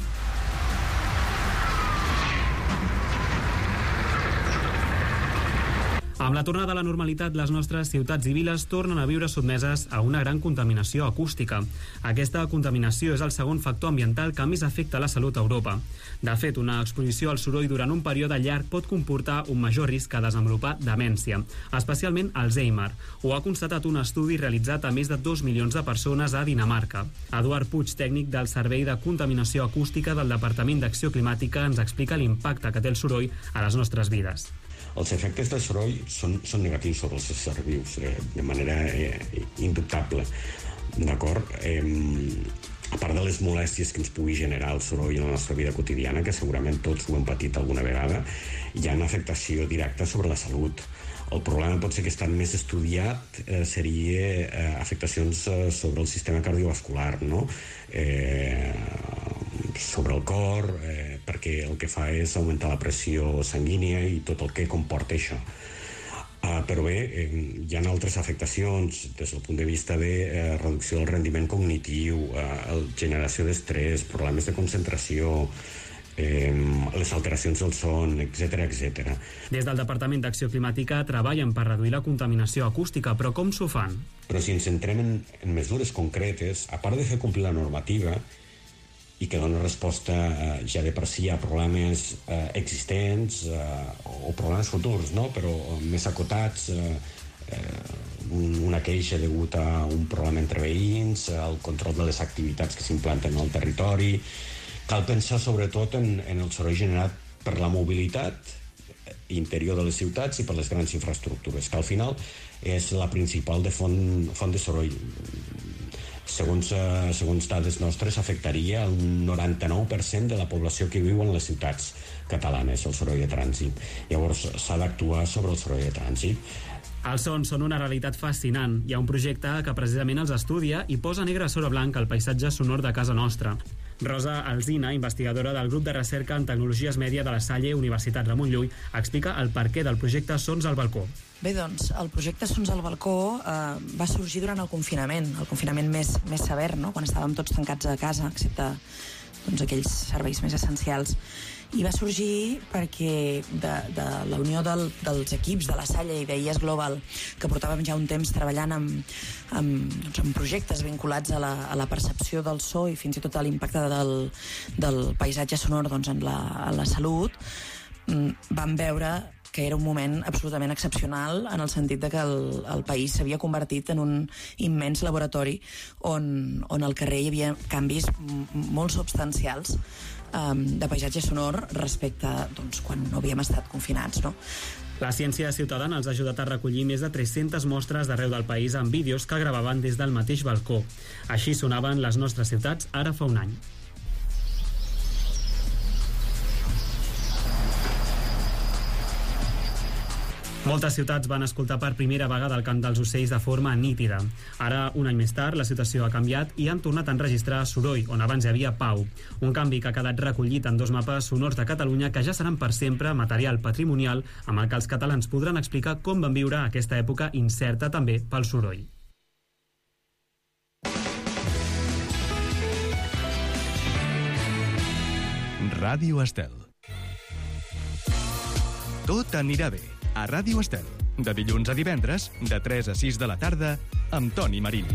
Amb la tornada a la normalitat, les nostres ciutats i viles tornen a viure sotmeses a una gran contaminació acústica. Aquesta contaminació és el segon factor ambiental que més afecta la salut a Europa. De fet, una exposició al soroll durant un període llarg pot comportar un major risc a desenvolupar demència, especialment Alzheimer. Ho ha constatat un estudi realitzat a més de dos milions de persones a Dinamarca. Eduard Puig, tècnic del Servei de Contaminació Acústica del Departament d'Acció Climàtica, ens explica l'impacte que té el soroll a les nostres vides. Els efectes del soroll són, són negatius sobre els éssers vius, eh, de manera eh, indubtable. D'acord? Eh, a part de les molèsties que ens pugui generar el soroll en la nostra vida quotidiana, que segurament tots ho hem patit alguna vegada, hi ha una afectació directa sobre la salut. El problema pot ser que estat més estudiat eh, seria eh, afectacions eh, sobre el sistema cardiovascular, no? Eh, sobre el cor, eh, perquè el que fa és augmentar la pressió sanguínia i tot el que comporta això. Uh, però bé, eh, hi ha altres afectacions des del punt de vista de eh, reducció del rendiment cognitiu, eh, generació d'estrès, problemes de concentració, eh, les alteracions del son, etcètera, etcètera. Des del Departament d'Acció Climàtica treballen per reduir la contaminació acústica, però com s'ho fan? Però si ens centrem en, en mesures concretes, a part de fer complir la normativa, i que dona resposta eh, ja de per si a problemes eh, existents eh, o problemes futurs, no? Però més acotats, eh, eh, una queixa degut a un problema entre veïns, el control de les activitats que s'implanten al territori. Cal pensar sobretot en, en el soroll generat per la mobilitat interior de les ciutats i per les grans infraestructures, que al final és la principal de font, font de soroll. Segons, eh, segons dades nostres, afectaria el noranta-nou per cent de la població que viu en les ciutats catalanes, el soroll de trànsit. Llavors, s'ha d'actuar sobre el soroll de trànsit. Els sons són una realitat fascinant. Hi ha un projecte que precisament els estudia i posa negre sobre blanc el paisatge sonor de casa nostra. Rosa Alsina, investigadora del grup de recerca en tecnologies mèdia de la Salle Universitat Ramon Llull, explica el perquè del projecte Sons al balcó. Bé, doncs, el projecte Sons al balcó eh, va sorgir durant el confinament, el confinament més, més sever, no? Quan estàvem tots tancats a casa, excepte doncs, aquells serveis més essencials. I va sorgir perquè de, de la unió del, dels equips de la Salle i d'I E S Global, que portàvem ja un temps treballant amb, amb, doncs, amb projectes vinculats a la, a la percepció del so i fins i tot a l'impacte del, del paisatge sonor doncs, en, la, en la salut, vam veure que era un moment absolutament excepcional en el sentit de que el, el país s'havia convertit en un immens laboratori on, on al carrer hi havia canvis molt substancials um, de paisatge sonor respecte doncs, quan no havíem estat confinats, no? La ciència ciutadana els ha ajudat a recollir més de tres-centes mostres d'arreu del país amb vídeos que gravaven des del mateix balcó. Així sonaven les nostres ciutats ara fa un any. Moltes ciutats van escoltar per primera vegada el cant dels ocells de forma nítida. Ara, un any més tard, la situació ha canviat i han tornat a enregistrar soroll, on abans hi havia pau. Un canvi que ha quedat recollit en dos mapes sonors de Catalunya que ja seran per sempre material patrimonial amb el que els catalans podran explicar com van viure aquesta època incerta també pel soroll. Ràdio Estel. Tot anirà bé a Ràdio Estel. De dilluns a divendres, de tres a sis de la tarda, amb Toni Marín.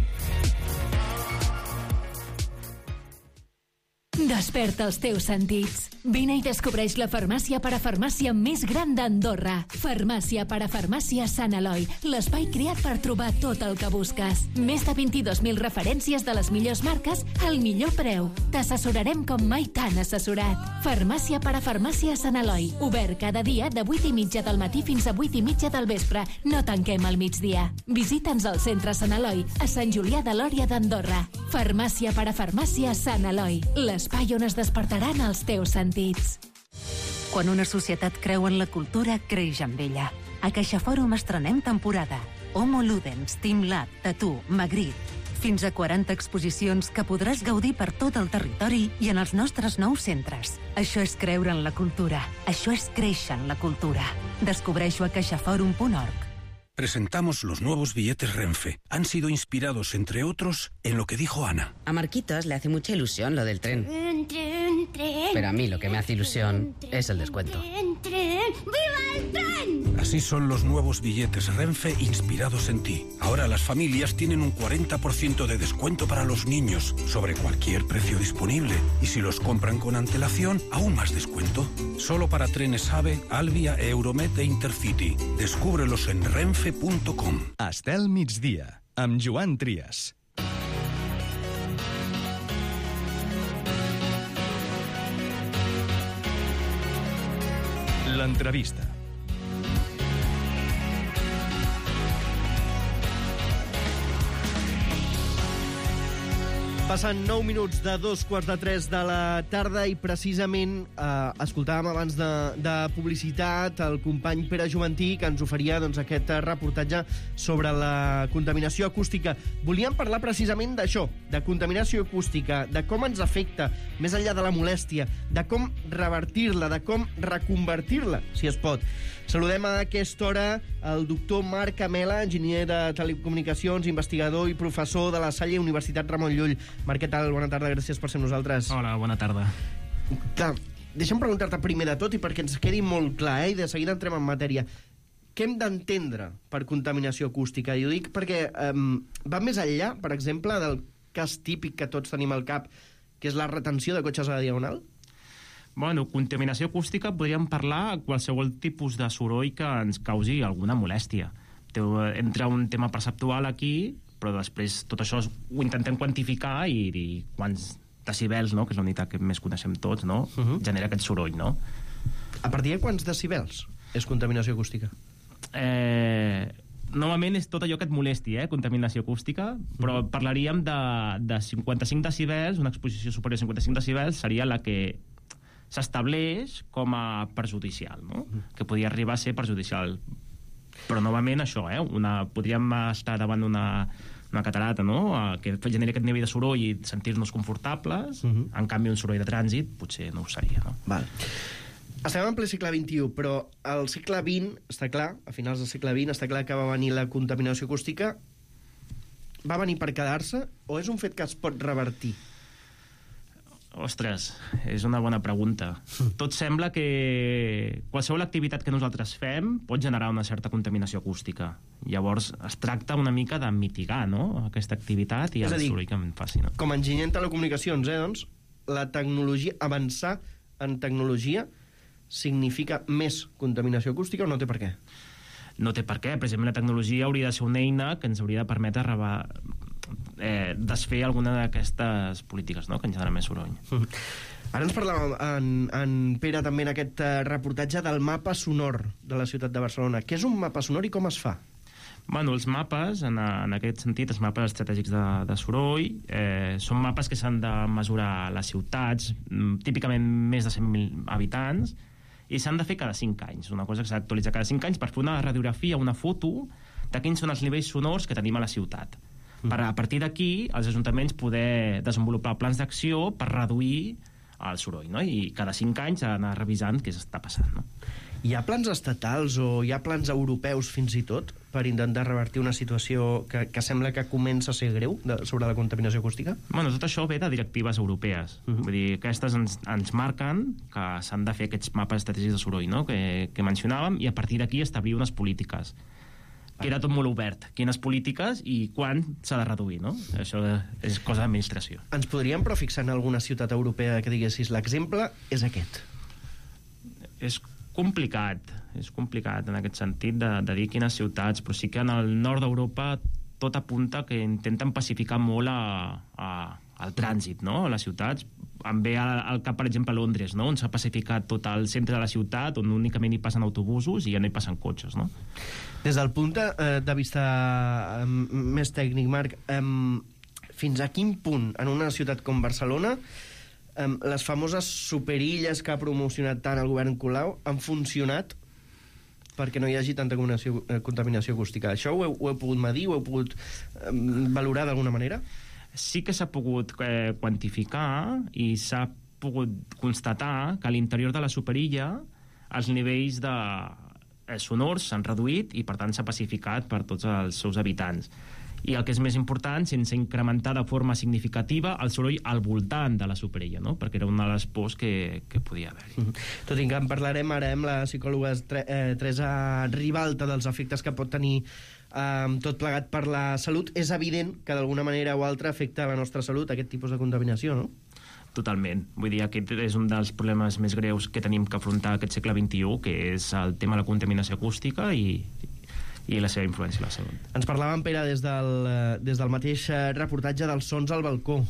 Desperta els teus sentits. Vine i descobreix la farmàcia parafarmàcia més gran d'Andorra. Farmàcia parafarmàcia Sant Eloi, l'espai creat per trobar tot el que busques. Més de vint-i-dos mil referències de les millors marques al millor preu. T'assessorarem com mai t'han assessorat. Farmàcia parafarmàcia Sant Eloi, obert cada dia de vuit i mitja del matí fins a vuit i mitja del vespre. No tanquem al migdia. Visita'ns al centre Sant Eloi, a Sant Julià de Lòria d'Andorra. Farmàcia parafarmàcia Sant Eloi, l'espai on es despertaran els teus sentits. Quan una societat creu en la cultura, creix amb ella. A CaixaForum estrenem temporada. Homo Ludens, Team Lab, Tattoo, Magritte. Fins a quaranta exposicions que podràs gaudir per tot el territori i en els nostres nous centres. Això és creure en la cultura. Això és créixer en la cultura. Descobreix-ho a caixaforum punt org. Presentamos los nuevos billetes Renfe. Han sido inspirados, entre otros, en lo que dijo Ana. A Marquitos le hace mucha ilusión lo del tren. Tren, tren, tren. Pero a mí lo que me hace ilusión es el descuento. Tren, tren. ¡Viva el tren! Así son los nuevos billetes Renfe inspirados en ti. Ahora las familias tienen un cuarenta por ciento de descuento para los niños sobre cualquier precio disponible. Y si los compran con antelación, aún más descuento. Solo para trenes AVE, Alvia, Euromet e Intercity. Descúbrelos en renfe punt com. Estel migdia, amb Joan Trias. L'entrevista. Passen nou minuts de dos quarts de tres de la tarda i precisament eh, escoltàvem abans de, de publicitat el company Pere Juventí que ens oferia doncs, aquest reportatge sobre la contaminació acústica. Volíem parlar precisament d'això, de contaminació acústica, de com ens afecta, més enllà de la molèstia, de com revertir-la, de com reconvertir-la, si es pot. Saludem a aquesta hora el doctor Marc Amela, enginyer de telecomunicacions, investigador i professor de la Salle Universitat Ramon Llull. Marc, què tal? Bona tarda, gràcies per ser amb nosaltres. Hola, bona tarda. Clar, deixa'm preguntar-te primer de tot i perquè ens quedi molt clar, eh? I de seguida entrem en matèria. Què hem d'entendre per contaminació acústica? I ho dic perquè eh, va més enllà, per exemple, del cas típic que tots tenim al cap, que és la retenció de cotxes a la Diagonal? Bueno, contaminació acústica podríem parlar qualsevol tipus de soroll que ens causi alguna molèstia. Entra un tema perceptual aquí, però després tot això ho intentem quantificar i, i quants decibels, no?, que és la unitat que més coneixem tots, no?, uh-huh. genera aquest soroll, no? A partir de quants decibels és contaminació acústica? Eh... Normalment és tot allò que et molesti, eh, contaminació acústica, però parlaríem de, de cinquanta-cinc decibels, una exposició superior a cinquanta-cinc decibels seria la que s'estableix com a perjudicial, no? Que podria arribar a ser perjudicial. Però novament això, eh, una, podríem estar davant una, una catarata, no?, que generi aquest nivell de soroll i sentir-nos confortables, uh-huh. En canvi un soroll de trànsit potser no ho seria, no? Val. Estem en ple segle vint-i-u, però al segle vint, està clar, a finals del segle vint, està clar que va venir la contaminació acústica. Va venir per quedar-se o és un fet que es pot revertir? Ostres, és una bona pregunta. Tot sembla que qualsevol activitat que nosaltres fem pot generar una certa contaminació acústica. Llavors es tracta una mica de mitigar, no?, aquesta activitat i el soroll que em faci, no? Com a enginyer en telecomunicacions, eh, doncs, la tecnologia, avançar en tecnologia significa més contaminació acústica o no té per què? No té per què. Per exemple, la tecnologia hauria de ser una eina que ens hauria de permetre reba... eh, desfer alguna d'aquestes polítiques, no?, que ens generen més soroll. Ara ens parlàvem en, en Pere també en aquest reportatge del mapa sonor de la ciutat de Barcelona. Què és un mapa sonor i com es fa? Bueno, els mapes, en, en aquest sentit, els mapes estratègics de, de soroll, eh, són mapes que s'han de mesurar a les ciutats, típicament més de cent mil habitants, i s'han de fer cada cinc anys, una cosa que s'ha d'actualitzar cada cinc anys per fer una radiografia, una foto de quins són els nivells sonors que tenim a la ciutat. Mm. Per a partir d'aquí, els ajuntaments poder desenvolupar plans d'acció per reduir el soroll, no? I cada cinc anys anar revisant què s'està passant, no? Hi ha plans estatals o hi ha plans europeus fins i tot per intentar revertir una situació que, que sembla que comença a ser greu de, sobre la contaminació acústica? Bueno, tot això ve de directives europees. Uh -huh. Vull dir, aquestes ens, ens marquen que s'han de fer aquests mapes estratègics de soroll, no?, que, que mencionàvem, i a partir d'aquí establir unes polítiques. Queda tot molt obert. Quines polítiques i quan s'ha de reduir, no? Això és cosa d'administració. Ens podríem però fixar en alguna ciutat europea que diguessis l'exemple és aquest? És complicat, és complicat en aquest sentit de, de dir quines ciutats, però sí que en el nord d'Europa tot apunta que intenten pacificar molt a, a, el trànsit, no?, a les ciutats. Em ve al, al cap, per exemple, Londres, no?, on s'ha pacificat tot el centre de la ciutat, on únicament hi passen autobusos i ja no hi passen cotxes, no? Des del punt de, de vista um, més tècnic, Marc, um, fins a quin punt en una ciutat com Barcelona Um, les famoses superilles que ha promocionat tant el govern Colau han funcionat perquè no hi hagi tanta contaminació, eh, contaminació acústica? Això ho heu, ho heu pogut medir, ho heu pogut um, valorar d'alguna manera? Sí que s'ha pogut eh, quantificar i s'ha pogut constatar que a l'interior de la superilla els nivells de eh, sonors s'han reduït i per tant s'ha pacificat per tots els seus habitants. I el que és més important, sense incrementar de forma significativa el soroll al voltant de la superilla, no?, perquè era una de les pors que, que podia haver-hi. Mm -hmm. Tot i que en parlarem ara amb la psicòloga eh, Teresa Ribalta dels efectes que pot tenir eh, tot plegat per la salut, és evident que d'alguna manera o altra afecta la nostra salut aquest tipus de contaminació, no? Totalment. Vull dir, aquest és un dels problemes més greus que tenim que afrontar aquest segle vint-i-u, que és el tema de la contaminació acústica i i la seva influència a la salut. Ens parlava en Pere des del, des del mateix reportatge dels Sons al Balcó.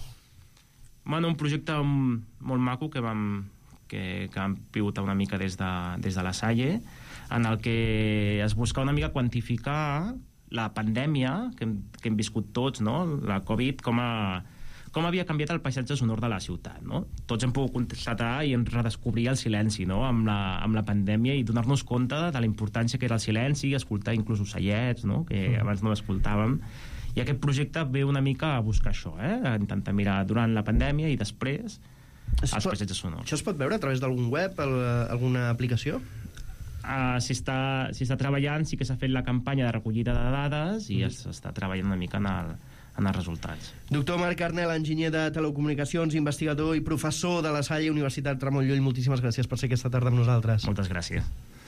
Bueno, un projecte molt maco que vam, que, que vam pivotar una mica des de, des de la Salle, en el que es busca una mica quantificar la pandèmia que hem, que hem viscut tots, no?, la Covid, com a com havia canviat el paisatge sonor de la ciutat, no? Tots hem pogut constatar i redescobrir el silenci, no?, amb la, amb la pandèmia, i donar-nos compte de la importància que era el silenci, escoltar inclús ocellets, no?, que abans no escoltàvem. I aquest projecte ve una mica a buscar això, eh?, a intentar mirar durant la pandèmia i després els paisatges sonors. Això es pot veure a través d'algun web, alguna aplicació? Uh, si està, si està treballant, sí que s'ha fet la campanya de recollida de dades i mm. s'està treballant una mica en el en els resultats. Doctor Marc Arnel, enginyer de telecomunicacions, investigador i professor de la Salle, Universitat Ramon Llull, moltíssimes gràcies per ser aquesta tarda amb nosaltres. Moltes gràcies.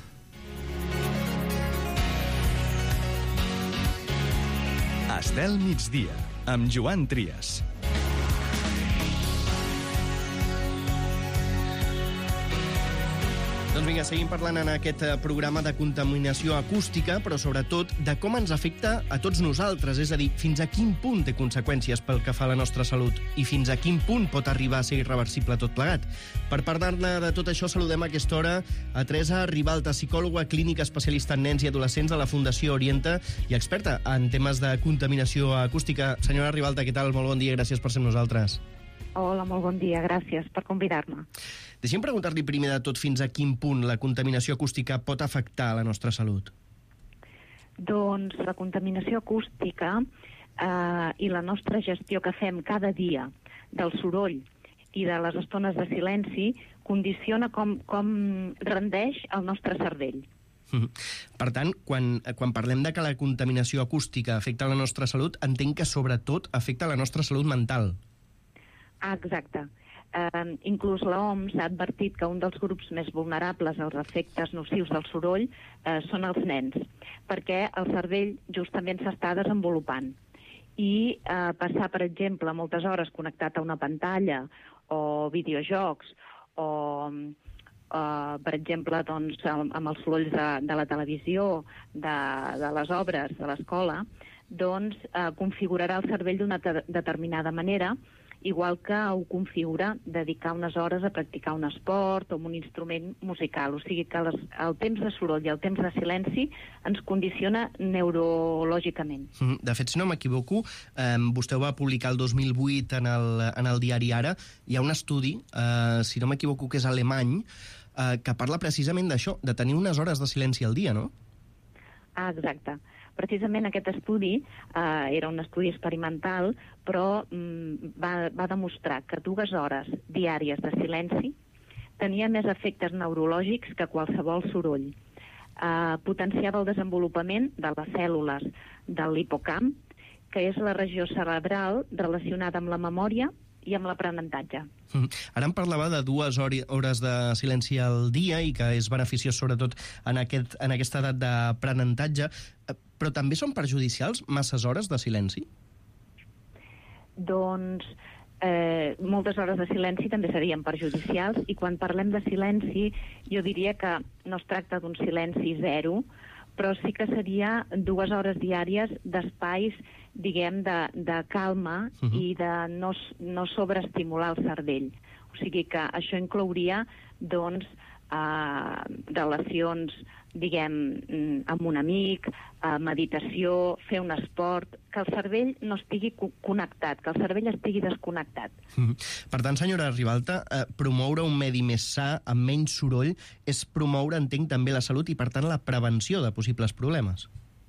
Estel migdia, amb Joan Trias. Doncs vinga, seguim parlant en aquest programa de contaminació acústica, però sobretot de com ens afecta a tots nosaltres, és a dir, fins a quin punt té conseqüències pel que fa a la nostra salut i fins a quin punt pot arribar a ser irreversible tot plegat. Per parlar-ne de tot això, saludem a aquesta hora a Teresa Ribalta, psicòloga clínica especialista en nens i adolescents de la Fundació Orienta i experta en temes de contaminació acústica. Senyora Ribalta, què tal? Molt bon dia, gràcies per ser amb nosaltres. Hola, molt bon dia, gràcies per convidar-me. Deixi'm preguntar-li primer de tot fins a quin punt la contaminació acústica pot afectar la nostra salut. Doncs la contaminació acústica eh, i la nostra gestió que fem cada dia del soroll i de les estones de silenci condiciona com, com rendeix el nostre cervell. Per tant, quan, quan parlem de que la contaminació acústica afecta la nostra salut, entenc que sobretot afecta la nostra salut mental. Ah, exacte. Uh, inclús l'O M S ha advertit que un dels grups més vulnerables als efectes nocius del soroll uh, són els nens, perquè el cervell justament s'està desenvolupant. I uh, passar, per exemple, moltes hores connectat a una pantalla o videojocs o, uh, per exemple, doncs, amb els sorolls de, de la televisió, de, de les obres, de l'escola, doncs uh, configurarà el cervell d'una te- determinada manera, igual que ho configura dedicar unes hores a practicar un esport o un instrument musical. O sigui que les, el temps de soroll i el temps de silenci ens condiciona neurològicament. De fet, si no m'equivoco, eh, vostè ho va publicar el dos mil vuit en el, en el diari Ara. Hi ha un estudi, eh, si no m'equivoco, que és alemany, eh, que parla precisament d'això, de tenir unes hores de silenci al dia, no? Ah, exacte. Precisament aquest estudi eh, era un estudi experimental, però mm, va, va demostrar que dues hores diàries de silenci tenia més efectes neurològics que qualsevol soroll. Eh, potenciava el desenvolupament de les cèl·lules de l'hipocamp, que és la regió cerebral relacionada amb la memòria i amb l'aprenentatge. Mm. Ara em parlava de dues hores de silenci al dia i que és beneficiós sobretot en, aquest, en aquesta edat d'aprenentatge, però també són perjudicials masses hores de silenci? Doncs eh, moltes hores de silenci també serien perjudicials, i quan parlem de silenci jo diria que no es tracta d'un silenci zero, però sí que seria dues hores diàries d'espais, diguem, de, de calma uh-huh. i de no, no sobreestimular el cervell. O sigui que això inclouria, doncs, eh, relacions, diguem, amb un amic, eh, meditació, fer un esport, que el cervell no estigui connectat, que el cervell estigui desconnectat. Uh-huh. Per tant, senyora Ribalta, eh, promoure un medi més sa, amb menys soroll, és promoure, entenc, també la salut i, per tant, la prevenció de possibles problemes.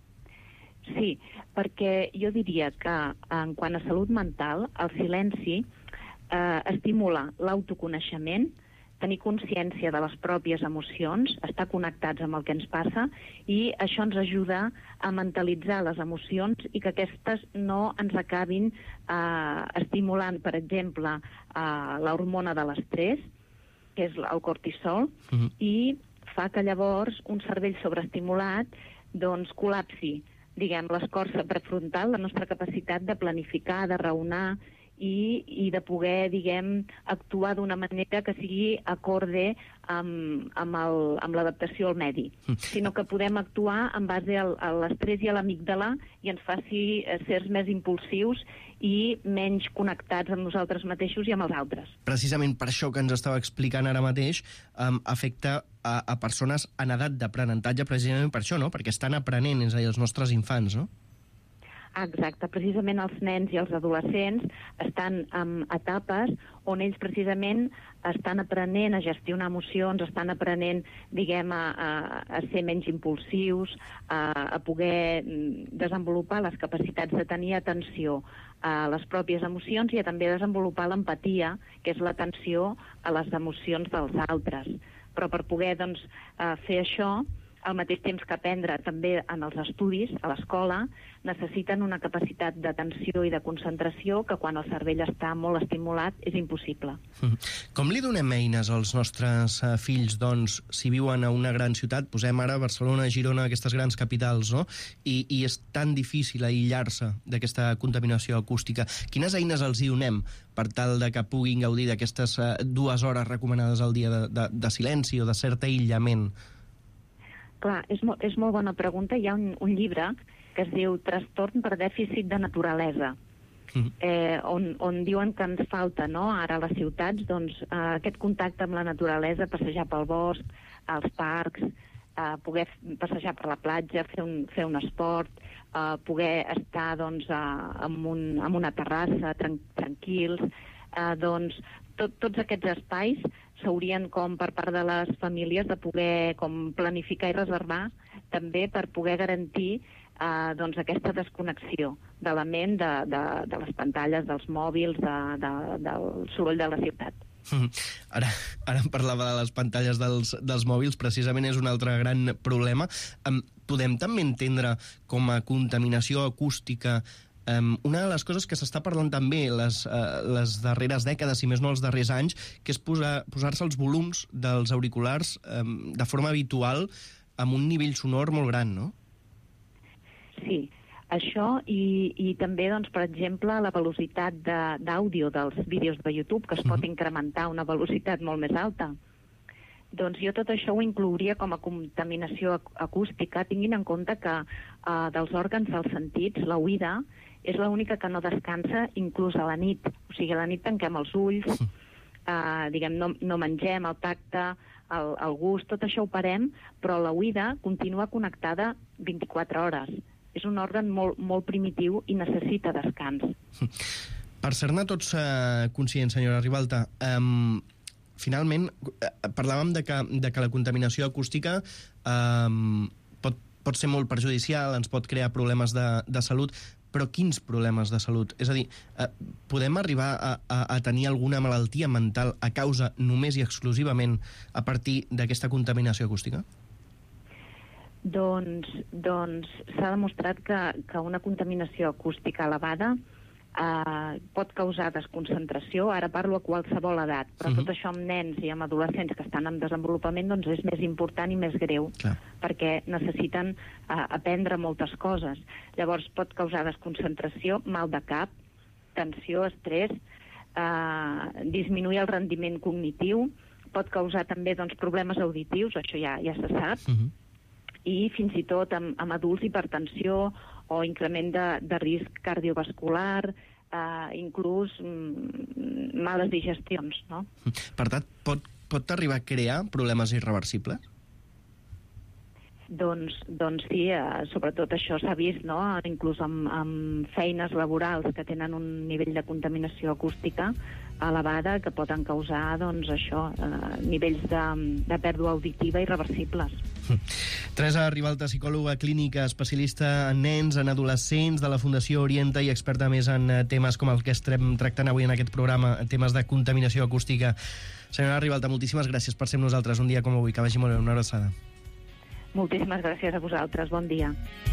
Sí, perquè jo diria que en quant a salut mental, el silenci eh, estimula l'autoconeixement, tenir consciència de les pròpies emocions, estar connectats amb el que ens passa, i això ens ajuda a mentalitzar les emocions i que aquestes no ens acabin eh, estimulant, per exemple, eh, l'hormona de l'estrès, que és el cortisol, uh-huh. i fa que llavors un cervell sobreestimulat doncs col·lapsi, diguem, l'escorça prefrontal, la nostra capacitat de planificar, de raonar, i, i de poder, diguem, actuar d'una manera que sigui acorde amb, amb, el, amb l'adaptació al medi, sinó que podem actuar en base al, a l'estrès i a l'amígdala i ens faci ser més impulsius i menys connectats amb nosaltres mateixos i amb els altres. Precisament per això que ens estava explicant ara mateix, um, afecta a, a persones en edat d'aprenentatge, precisament per això, no? Perquè estan aprenent, és a dir, els nostres infants, no? Exacte, precisament els nens i els adolescents estan en etapes on ells precisament estan aprenent a gestionar emocions, estan aprenent, diguem, a, a, a ser menys impulsius, a, a poder desenvolupar les capacitats de tenir atenció a les pròpies emocions i a també desenvolupar l'empatia, que és l'atenció a les emocions dels altres. Però per poder, doncs, fer això, al mateix temps que aprendre també en els estudis, a l'escola, necessiten una capacitat d'atenció i de concentració que quan el cervell està molt estimulat és impossible. Com li donem eines als nostres uh, fills, doncs, si viuen a una gran ciutat, posem ara Barcelona, Girona, aquestes grans capitals, no? I, i és tan difícil aïllar-se d'aquesta contaminació acústica. Quines eines els hi donem per tal de que puguin gaudir d'aquestes uh, dues hores recomanades al dia de, de, de silenci o de cert aïllament? Clar, és, mo és molt bona pregunta. Hi ha un, un llibre que es diu Trastorn per dèficit de naturalesa, mm. eh, on, on diuen que ens falta, no?, ara a les ciutats, doncs, eh, aquest contacte amb la naturalesa, passejar pel bosc, als parcs, eh, poder passejar per la platja, fer un, fer un esport, eh, poder estar, doncs, a, en, un, en una terrassa, tran tranquils, eh, doncs, tot, tots aquests espais s'haurien com per part de les famílies de poder com planificar i reservar també per poder garantir eh, doncs aquesta desconnexió de la ment, de, de, de les pantalles, dels mòbils, de, de, del soroll de la ciutat. Ara, ara em parlava de les pantalles dels, dels mòbils, precisament és un altre gran problema. Um, podem també entendre com a contaminació acústica Um, una de les coses que s'està parlant també les, uh, les darreres dècades, si més no els darrers anys, que és posar, posar-se els volums dels auriculars um, de forma habitual amb un nivell sonor molt gran, no? Sí, això i, i també, doncs, per exemple, la velocitat d'àudio de, dels vídeos de YouTube, que es pot incrementar a una velocitat molt més alta. Doncs jo tot això ho inclouria com a contaminació acústica, tinguin en compte que uh, dels òrgans dels sentits, l'oïda és l'única que no descansa inclús a la nit. O sigui, a la nit tanquem els ulls, uh, diguem, no, no mengem, el tacte, el, el gust, tot això ho parem, però l'oïda continua connectada vint-i-quatre hores. És un òrgan molt, molt primitiu i necessita descans. Per ser-ne tots uh, conscients, senyora Ribalta, um, finalment, parlàvem de que, de que la contaminació acústica eh, pot, pot ser molt perjudicial, ens pot crear problemes de, de salut, però quins problemes de salut? És a dir, eh, podem arribar a, a, a tenir alguna malaltia mental a causa només i exclusivament a partir d'aquesta contaminació acústica? Doncs, doncs s'ha demostrat que, que una contaminació acústica elevada eh, pot causar desconcentració. Ara parlo a qualsevol edat, però uh-huh. tot això amb nens i amb adolescents que estan en desenvolupament doncs és més important i més greu, Clar. perquè necessiten eh, aprendre moltes coses. Llavors pot causar desconcentració, mal de cap, tensió, estrès, eh, disminuir el rendiment cognitiu, pot causar també doncs, problemes auditius, això ja, ja se sap, uh-huh. i fins i tot amb, amb adults hipertensió o increment de, de risc cardiovascular, eh, inclús mm, males digestions, no? Per tant, pot, pot arribar a crear problemes irreversibles? Doncs, doncs sí, eh, sobretot això s'ha vist, no? Inclús amb, amb feines laborals que tenen un nivell de contaminació acústica elevada que poden causar, doncs, això, eh, nivells de, de pèrdua auditiva irreversibles. Teresa Ribalta, psicòloga clínica, especialista en nens, en adolescents, de la Fundació Orienta i experta més en temes com el que estem tractant avui en aquest programa, temes de contaminació acústica. Senyora Ribalta, moltíssimes gràcies per ser amb nosaltres un dia com avui. Que vagi molt bé, una abraçada. Moltíssimes gràcies a vosaltres. Bon dia.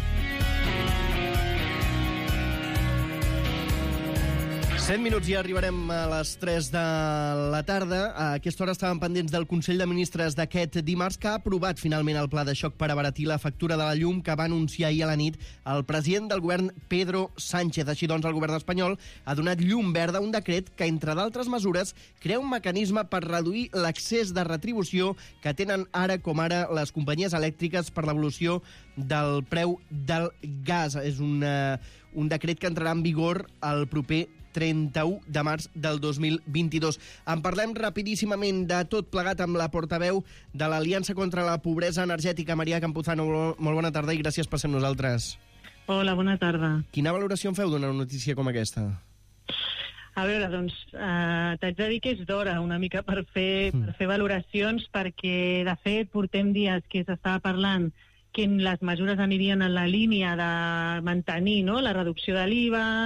Set minuts i arribarem a les tres de la tarda. A aquesta hora estàvem pendents del Consell de Ministres d'aquest dimarts, que ha aprovat finalment el pla de xoc per abaratir la factura de la llum que va anunciar ahir a la nit el president del govern, Pedro Sánchez. Així doncs, el govern espanyol ha donat llum verda a un decret que, entre d'altres mesures, crea un mecanisme per reduir l'accés de retribució que tenen ara com ara les companyies elèctriques per l'evolució del preu del gas. És una, un decret que entrarà en vigor el proper trenta-u de març del dos mil vint-i-dos. En parlem rapidíssimament de tot plegat amb la portaveu de l'Aliança contra la Pobresa Energètica, Maria Campuzano. Molt bona tarda i gràcies per ser amb nosaltres. Hola, bona tarda. Quina valoració en feu d'una notícia com aquesta? A veure, doncs, eh, t'haig de dir que és d'hora una mica per fer, mm. per fer valoracions, perquè, de fet, portem dies que s'estava parlant que les mesures anirien en la línia de mantenir, no?, la reducció de l'I V A,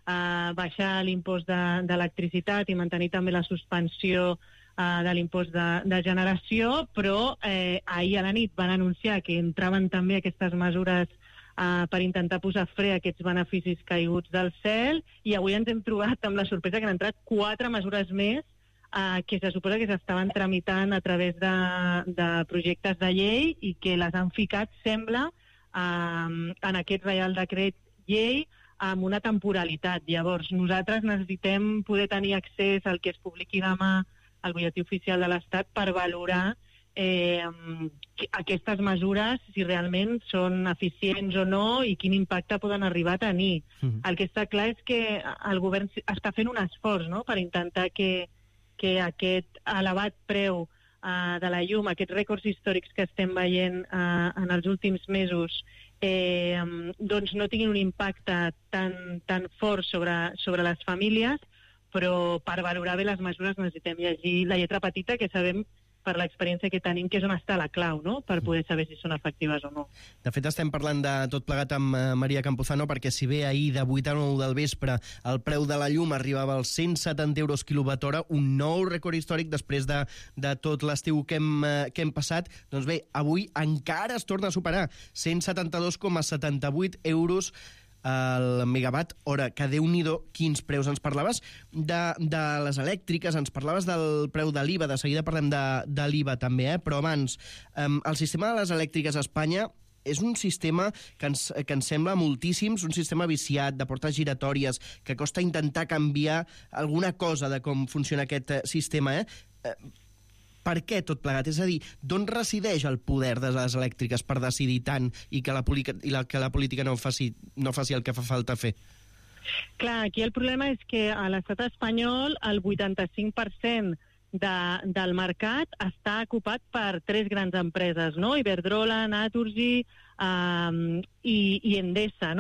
a baixar l'impost d'electricitat i mantenir també la suspensió uh, de l'impost de, de generació, però eh, ahir a la nit van anunciar que entraven també aquestes mesures uh, per intentar posar fre a aquests beneficis caiguts del cel, i avui ens hem trobat amb la sorpresa que han entrat quatre mesures més uh, que se suposa que s'estaven tramitant a través de, de projectes de llei i que les han ficat, sembla, uh, en aquest Reial Decret Llei amb una temporalitat. Llavors, nosaltres necessitem poder tenir accés al que es publiqui demà al butlletí oficial de l'Estat per valorar eh, aquestes mesures, si realment són eficients o no i quin impacte poden arribar a tenir. Mm-hmm. El que està clar és que el govern està fent un esforç, no?, per intentar que, que aquest elevat preu uh, de la llum, aquests rècords històrics que estem veient uh, en els últims mesos, Eh, doncs no tinguin un impacte tan, tan fort sobre, sobre les famílies, però per valorar bé les mesures necessitem llegir la lletra petita, que sabem per l'experiència que tenim que és on està la clau, no?, per poder saber si són efectives o no. De fet, estem parlant de tot plegat amb Maria Campuzano, perquè si bé ahir de vuit a nou del vespre el preu de la llum arribava als cent setanta euros quilowatt hora, un nou rècord històric després de, de tot l'estiu que, hem, que hem passat, doncs bé, avui encara es torna a superar cent setanta-dos coma setanta-vuit euros el megawatt hora, que Déu-n'hi-do quins preus. Ens parlaves de, de les elèctriques, ens parlaves del preu de l'I V A, de seguida parlem de, de l'I V A també, eh? Però abans, eh, el sistema de les elèctriques a Espanya és un sistema que ens, que ens sembla moltíssim, un sistema viciat, de portes giratòries, que costa intentar canviar alguna cosa de com funciona aquest sistema, eh? eh Per què tot plegat? És a dir, d'on resideix el poder de les elèctriques per decidir tant i que la, i la, que la política no faci, no faci el que fa falta fer? Clar, aquí el problema és que a l'estat espanyol el vuitanta-cinc per cent de, del mercat està ocupat per tres grans empreses, no? Iberdrola, Naturgy um, i, i Endesa, no?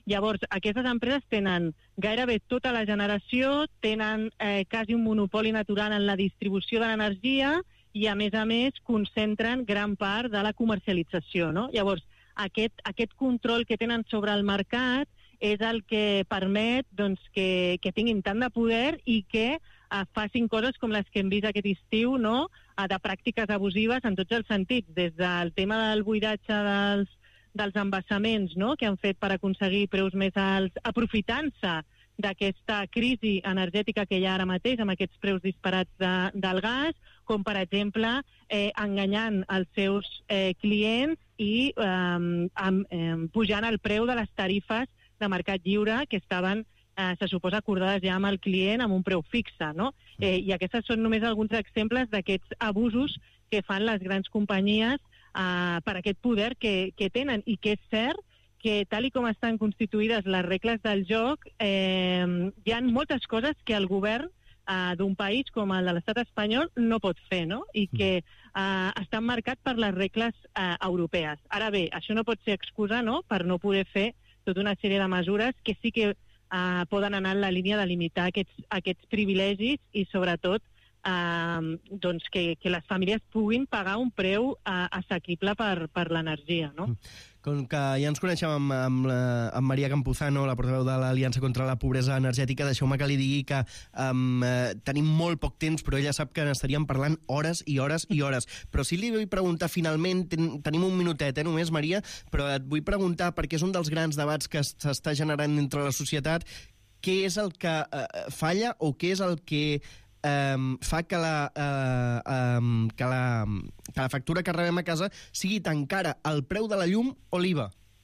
Llavors, aquestes empreses tenen gairebé tota la generació, tenen eh, quasi un monopoli natural en la distribució de l'energia i, a més a més, concentren gran part de la comercialització, no? Llavors, aquest, aquest control que tenen sobre el mercat és el que permet doncs, que, que tinguin tant de poder i que eh, facin coses com les que hem vist aquest estiu, no? Eh, de pràctiques abusives en tots els sentits, des del tema del buidatge dels dels embassaments, no?, que han fet per aconseguir preus més alts, aprofitant-se d'aquesta crisi energètica que hi ha ara mateix, amb aquests preus disparats de, del gas, com, per exemple, eh, enganyant els seus eh, clients i eh, amb, eh, pujant el preu de les tarifes de mercat lliure que estaven, eh, se suposa, acordades ja amb el client amb un preu fixe, no? Eh, I aquests són només alguns exemples d'aquests abusos que fan les grans companyies Uh, per aquest poder que, que tenen, i que és cert que, tal i com estan constituïdes les regles del joc, eh, hi ha moltes coses que el govern uh, d'un país com el de l'estat espanyol no pot fer, no? I que uh, estan marcats per les regles uh, europees. Ara bé, això no pot ser excusa, no?, per no poder fer tota una sèrie de mesures que sí que uh, poden anar en la línia de limitar aquests, aquests privilegis i, sobretot, Uh, doncs que, que les famílies puguin pagar un preu uh, assequible per, per l'energia, no? Com que ja ens coneixem amb, amb, la, amb Maria Campuzano, la portaveu de l'Aliança contra la Pobresa Energètica, deixeu-me que li digui que um, eh, tenim molt poc temps, però ella sap que n'estaríem parlant hores i hores i hores. Però sí li vull preguntar finalment, ten, tenim un minutet, eh, només, Maria, però et vull preguntar, perquè és un dels grans debats que s'està generant entre la societat, què és el que eh, falla o què és el que Um, fa que la, uh, um, que, la, que la factura que rebem a casa sigui tan cara, el preu de la llum o l'I V A?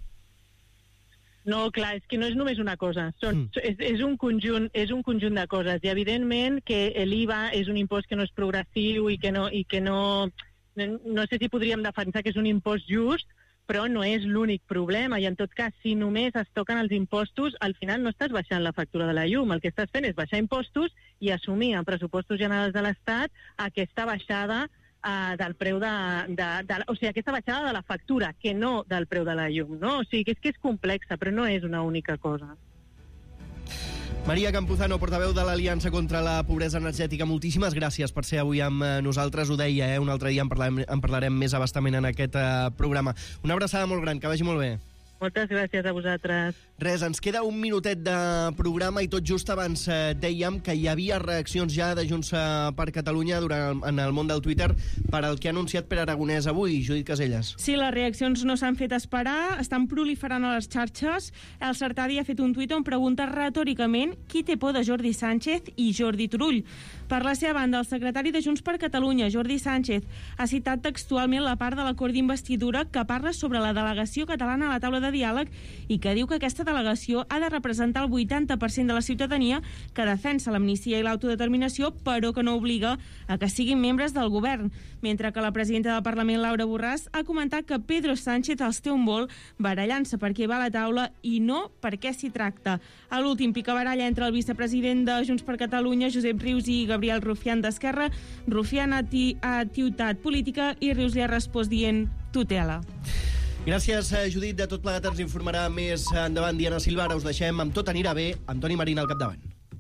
No, clar, és que no és només una cosa. Són, mm. és, és, un conjunt, és un conjunt de coses. I, evidentment, que l'I V A és un impost que no és progressiu i que no... I que no, no sé si podríem defensar que és un impost just, però no és l'únic problema, i en tot cas, si només es toquen els impostos, al final no estàs baixant la factura de la llum, el que estàs fent és baixar impostos i assumir en pressupostos generals de l'Estat aquesta baixada uh, del preu de, de, de... O sigui, aquesta baixada de la factura, que no del preu de la llum, no? O sigui, que és que és complexa, però no és una única cosa. Maria Campuzano, portaveu de l'Aliança contra la Pobresa Energètica, moltíssimes gràcies per ser avui amb nosaltres. Ho deia, eh? Un altre dia en parlarem, en parlarem més abastament en aquest uh, programa. Una abraçada molt gran, que vagi molt bé. Moltes gràcies a vosaltres. Res, ens queda un minutet de programa i tot just abans eh, dèiem que hi havia reaccions ja de Junts per Catalunya durant, en el món del Twitter per al que ha anunciat Pere Aragonès avui. Judit Caselles. Sí, les reaccions no s'han fet esperar, estan proliferant a les xarxes. El Sartadi ha fet un tuit on pregunta retòricament qui té por de Jordi Sánchez i Jordi Turull. Per la seva banda, el secretari de Junts per Catalunya, Jordi Sánchez, ha citat textualment la part de l'acord d'investidura que parla sobre la delegació catalana a la taula de diàleg i que diu que aquesta delegació ha de representar el vuitanta per cent de la ciutadania que defensa l'amnistia i l'autodeterminació, però que no obliga a que siguin membres del govern, mentre que la presidenta del Parlament, Laura Borràs, ha comentat que Pedro Sánchez els té un vol barallant-se per què va a la taula i no per què s'hi tracta. A l'últim picabaralla entre el vicepresident de Junts per Catalunya, Josep Rius, i Gabriel Rufián d'Esquerra. Rufián ha, ti, ha tiutat política i Rius li ha respost dient tutela. Gràcies, Judit. De tot plegat ens informarà més endavant Diana Silva. Ara us deixem amb Tot anirà bé, amb Toni Marín al capdavant.